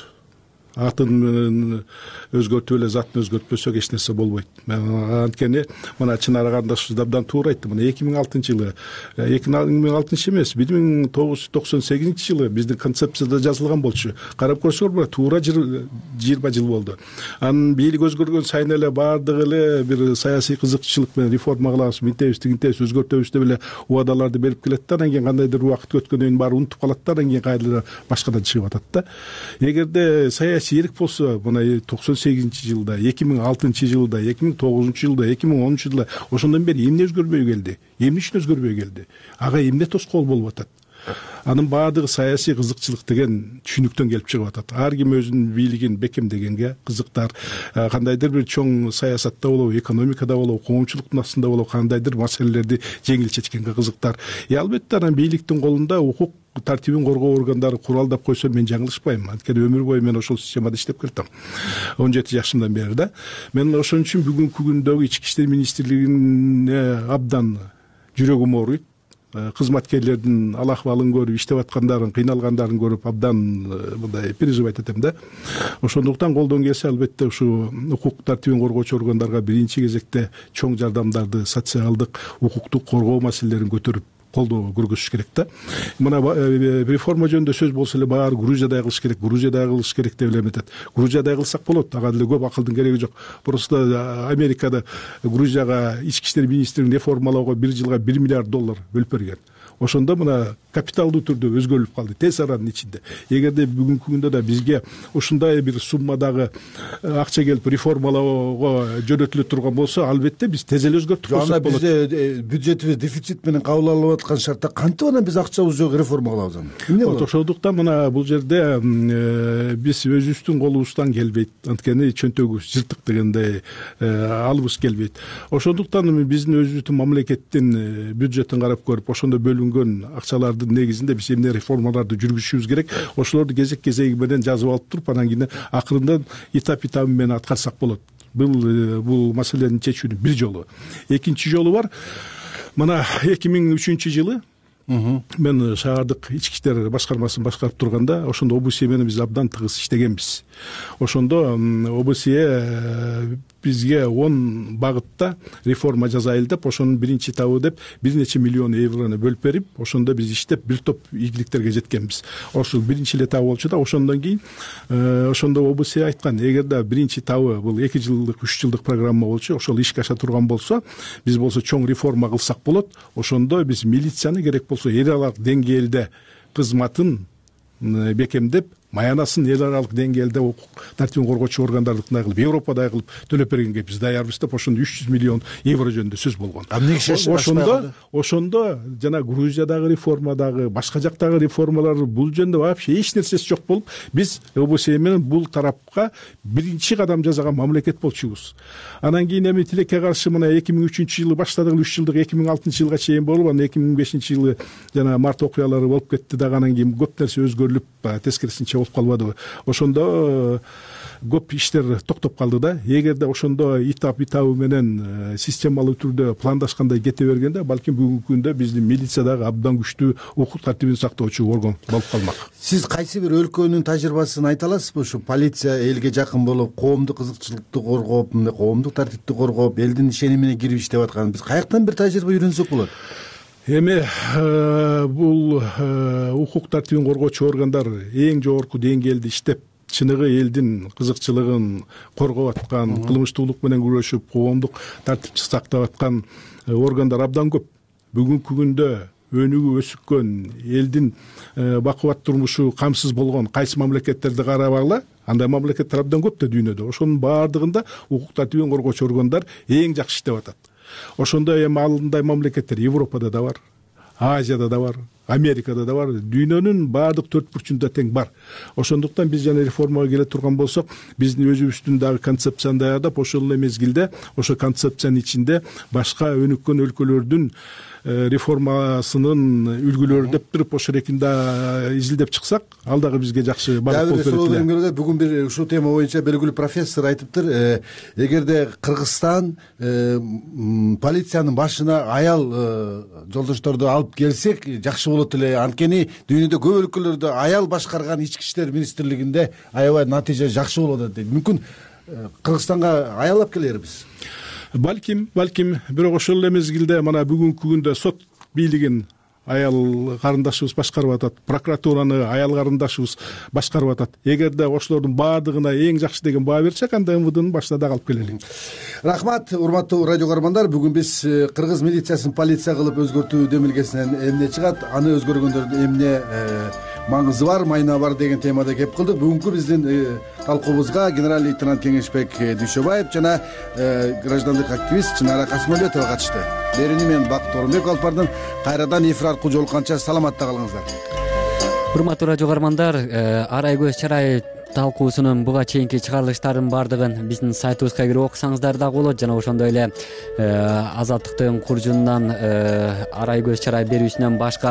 Атын өзгөртүп эле затын өзгөртпөсөк эч нерсе болбойт. Анткени мына Чынар кандашыбыз абдан туура айтты. Мына эки миң алтынчы жылы, эки миң алтынчы эмес, бир миң тогуз жүз токсон сегизинчи жылы биздин концепцияда жазылган болчу. Карап көрсөңөр, мына туура жыйырма жыл болду. Анын бийлик өзгөргөн сайын эле баардыгы эле бир саясий кызыкчылык менен реформа кылабыз, мынтебиз, тигинтебиз, өзгөртөбүз деп эле убадаларды берип келет да, анан кийин кандайдыр убакыт өткөндөн кийин баары унутуп калат да, анан кийин кайрадан башкадан чыгып атат да. Эгерде саясий эрк болсо, мына токсон сегизинчи жылда, эки миң алтынчы жылда, эки миң тогузунчу жылда, эки миң онунчу жылда ошондон бери эмне өзгөрбөй келди? Эмне үчүн өзгөрбөй келди? Ага эмне тоскоол болуп атат? Анын баардыгы саясий кызыкчылык деген түшүнүктөн келип чыгып атат. Ар ким өзүнүн бийлигин бекемдегенге кызыктар, кандайдыр бир чоң саясатта болобу, экономикада болобу, коомчулуктун астында болобу, кандайдыр маселелерди жеңил чечкенге кызыктар. И албетте анан бийликтин колунда укук тартибин коргоо органдары куралдап койсо мен жаңылышпайм. Анткени өмүр бою мен ошол системада иштеп келдим. он жети жашымдан бери да. Мен ошон үчүн бүгүнкү күндөгү ички иштер министрлигине абдан жүрөгүм ооруйт. Кызматкерлердин ал акыбалын көрүп, иштеп аткандарын, кыйналгандарын көрүп абдан мындай переживать этем да. Ошондуктан колдон келсе албетте ушу укук тартибин коргоочу органдарга биринчи кезекте чоң жардамдарды, социалдык, укуктук коргоо маселелерин көтөрүп колдоо көргөзүш керек да. Мына реформа жөнүндө сөз болсо эле баары Грузиядай кылыш керек, Грузиядай кылыш керек деп эле эметет. Грузиядай кылсак болот, ага деле көп акылдын кереги жок. Просто Америкада Грузияга ички иштер министрин реформалоого бир жылга бир миллиард доллар бөлүп берген. Ошондо мына капиталдуу түрдө өзгөрүлүп калды тез аранын ичинде. Эгерде бүгүнкү күндө да бизге ушундай бир суммадагы акча келип реформалоого жөнөтүлө турган болсо, албетте биз тез эле өзгөртүп койсок болот. Бизде бюджетибиз дефицит менен кабыл алып аткан шартта кантип анан биз акчабыз жок реформа кылабыз анан? Эмне болот? Ошондуктан мына бул жерде биз өзүбүздүн колубуздан келбейт. Анткени чөнтөгүбүз жыртык дегендей алыбыз келбейт. Ошондуктан биздин өзүбүздүн мамлекеттин бюджетин карап көрүп, ошондо бөлүнгөн акчалардын негизинде биз эмне реформаларды жүргүзүшүбүз керек. Ошолорду кезек кезеги менен жазып алып туруп, анан кийин акырында этап этабы менен аткарсак болот. Бул бул маселени чечүүнүн бир жолу. Экинчи жолу бар. Мына эки миң үчүнчү жылы мен шаардык ички иштер башкармасын башкарып турганда, ошондо ОБСЕ менен биз абдан тыгыз иштегенбиз. Ошондо ОБСЕ бизге он багытта реформа жасайлы деп, ошонун биринчи этабы деп бир нече миллион еврону бөлүп берип, ошондо биз иштеп бир топ ийгиликтерге жеткенбиз. Ошол биринчи этабы болчу да, ошондон кийин ошондо ОБСЕ айткан, эгерде биринчи этабы бул эки жылдык, үч жылдык программа болчу, ошол ишке аша турган болсо, биз болсо чоң реформа кылсак болот. Ошондо биз милицияны керек болсо эл аралык деңгээлде кызматын бекемдеп, маянасын эл аралык деңгээлде укук тартибин коргоочу органдардыкындай кылып, Европадай кылып төлөп бергенге биз даярбыз деп, ошондо үч жүз миллион евро жөнүндө сөз болгон. Ошондо ошондо жана Грузиядагы реформадагы, башка жактагы реформалар бул жөнүндө вообще эч нерсеси жок болуп, биз ОБСЕ менен бул тарапка биринчи кадам жасаган мамлекет болчубуз. Анан кийин эми тилекке каршы мына эки миң үчүнчү жылы баштадык, үч жылдык, эки миң алтынчы жылга чейин болуп, анан эки миң бешинчи жылы жана март окуялары болуп кетти дагы, анан кийин көп нерсе өзгөрүлүп, тескерисинче болуп калбадыбы. Ошондо көп иштер токтоп калды да. Эгерде ошондо этап этабы менен системалуу түрдө пландашкандай кете бергенде, балким бүгүнкү күндө биздин милициядагы абдан күчтүү укук тартибин сактоочу орган болуп калмак. Сиз кайсы бир өлкөнүн тажрыйбасын айта аласызбы? Ушу полиция элге жакын болуп, коомдук кызыкчылыкты коргоп, мындай коомдук тартипти коргоп, элдин ишенимине кирип иштеп аткан биз каяктан бир тажрыйба үйрөнсөк болот? Эми бул укук тартибин коргоочу органдар эң жогорку деңгээлде иштеп, чыныгы элдин кызыкчылыгын коргоп аткан, кылмыштуулук менен күрөшүп, коомдук тартипти сактап аткан органдар абдан көп. Бүгүнкү күндө өнүгүп өсүккөн, элдин бакубат турмушу камсыз болгон кайсы мамлекеттерди карабагыла, андай мамлекеттер абдан көп да дүйнөдө. Ошонун баардыгында укук тартибин коргоочу органдар эң жакшы иштеп атат. Ошондой эми алындай мамлекеттер Европада да бар, Азияда да бар, Америкада да бар, дүйнөнүн баардык төрт бурчунда тең бар. Ошондуктан биз жана реформага келе турган болсок, биздин өзүбүздүн дагы концепцияны даярдап, ошол эле мезгилде ошо концепциянын ичинде башка өнүккөн өлкөлөрдүн реформасынын үлгүлөрү деп туруп ошол эркинде изилдеп чыксак, ал дагы бизге жакшы багыт болуп суроо берем келет. Бүгүн бир ушул тема боюнча белгилүү профессор айтыптыр, эгерде Кыргызстан полициянын башына аял жолдошторду алып келсек жакшы болот эле. Анткени дүйнөдө көп өлкөлөрдө аял башкарган ички иштер министрлигинде аябай натыйжа жакшы болот дейт. Мүмкүн Кыргызстанга аял алып келербиз. Балким, балким, бирок ошол эле мезгилде мына бүгүнкү күндө сот бийлигин аял карындашыбыз башкарып атат, прокуратураны аял карындашыбыз башкарып атат. Эгерде ошолордун баардыгына эң жакшы деген баа берсек, анда эм вэ днын башына дагы алып келели. Рахмат, урматтуу радио көрөрмандар. Бүгүн биз кыргыз милициясын полиция кылып өзгөртүү демилгесинен эмне чыгат, аны өзгөргөндөрдүн эмне маңызы бар, майна бар деген темада кеп кылдык. Бүгүнкү биздин талкуубузга генерал лейтенант Кеңешбек Дүйшөбаев жана граждандык активист Чынара Касымбетова катышты. Берүүнү мен Бакыт Орунбеков алып бардым. Кайрадан эфир аркылуу жолукканча саламатта калыңыздар. Урматтуу радио көрөрмандар, арай көз чарай талкуусунун буга чейинки чыгарылыштарын баардыгын биздин сайтыбызга кирип окусаңыздар дагы болот. Жана ошондой эле Азаттыктын куржунунан арай көз чарай берүүсүнөн башка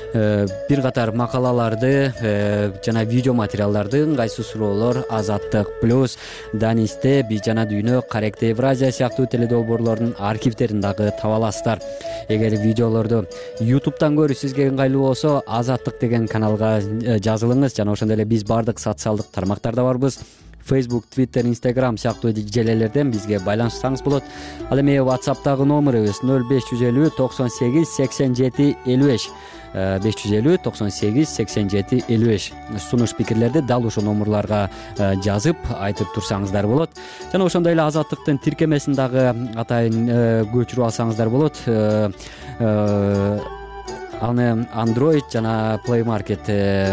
бир катар макалаларды жана видео материалдарды ыңгайсыз суроолор Азаттык плюс, Данисте, Би жана дүйнө, Каректе Евразия сыяктуу теледолбоорлордун архивдерин дагы таба аласыздар. Эгер видеолорду ютубтан көрүү сизге ыңгайлуу болсо, Азаттык деген каналга жазылыңыз. Жана ошондой эле биз баардык социалдык тармактарда барбыз. Facebook, Twitter, Instagram сыяктуу желелерден бизге байланышсаңыз болот. Ал эми WhatsApp'тагы номерибиз нөл беш жүз элүү токсон сегиз сексен жети элүү беш беш жүз элүү токсон сегиз сексен жети элүү беш. Сунуш пикирлерди дал ушул номерларга жазып айтып турсаңыздар болот. Жана ошондой эле Азаттыктын тиркемесин дагы атайын көчүрүп алсаңыздар болот. Аны Android жана Play Market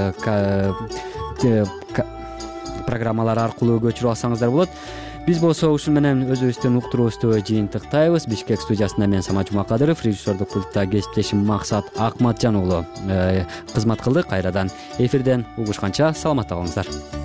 программалар аркылуу көчүрүп алсаңыздар болот. Биз болсо ушун менен өзүбүздүн уктуруубузду жыйынтыктайбыз. Бишкек студиясында мен Самат Жумакадыров, режиссердук пультта кесиптешим Максат Акматжан уулу кызмат кылды. Кайрадан эфирден угушканча саламатта калыңыздар.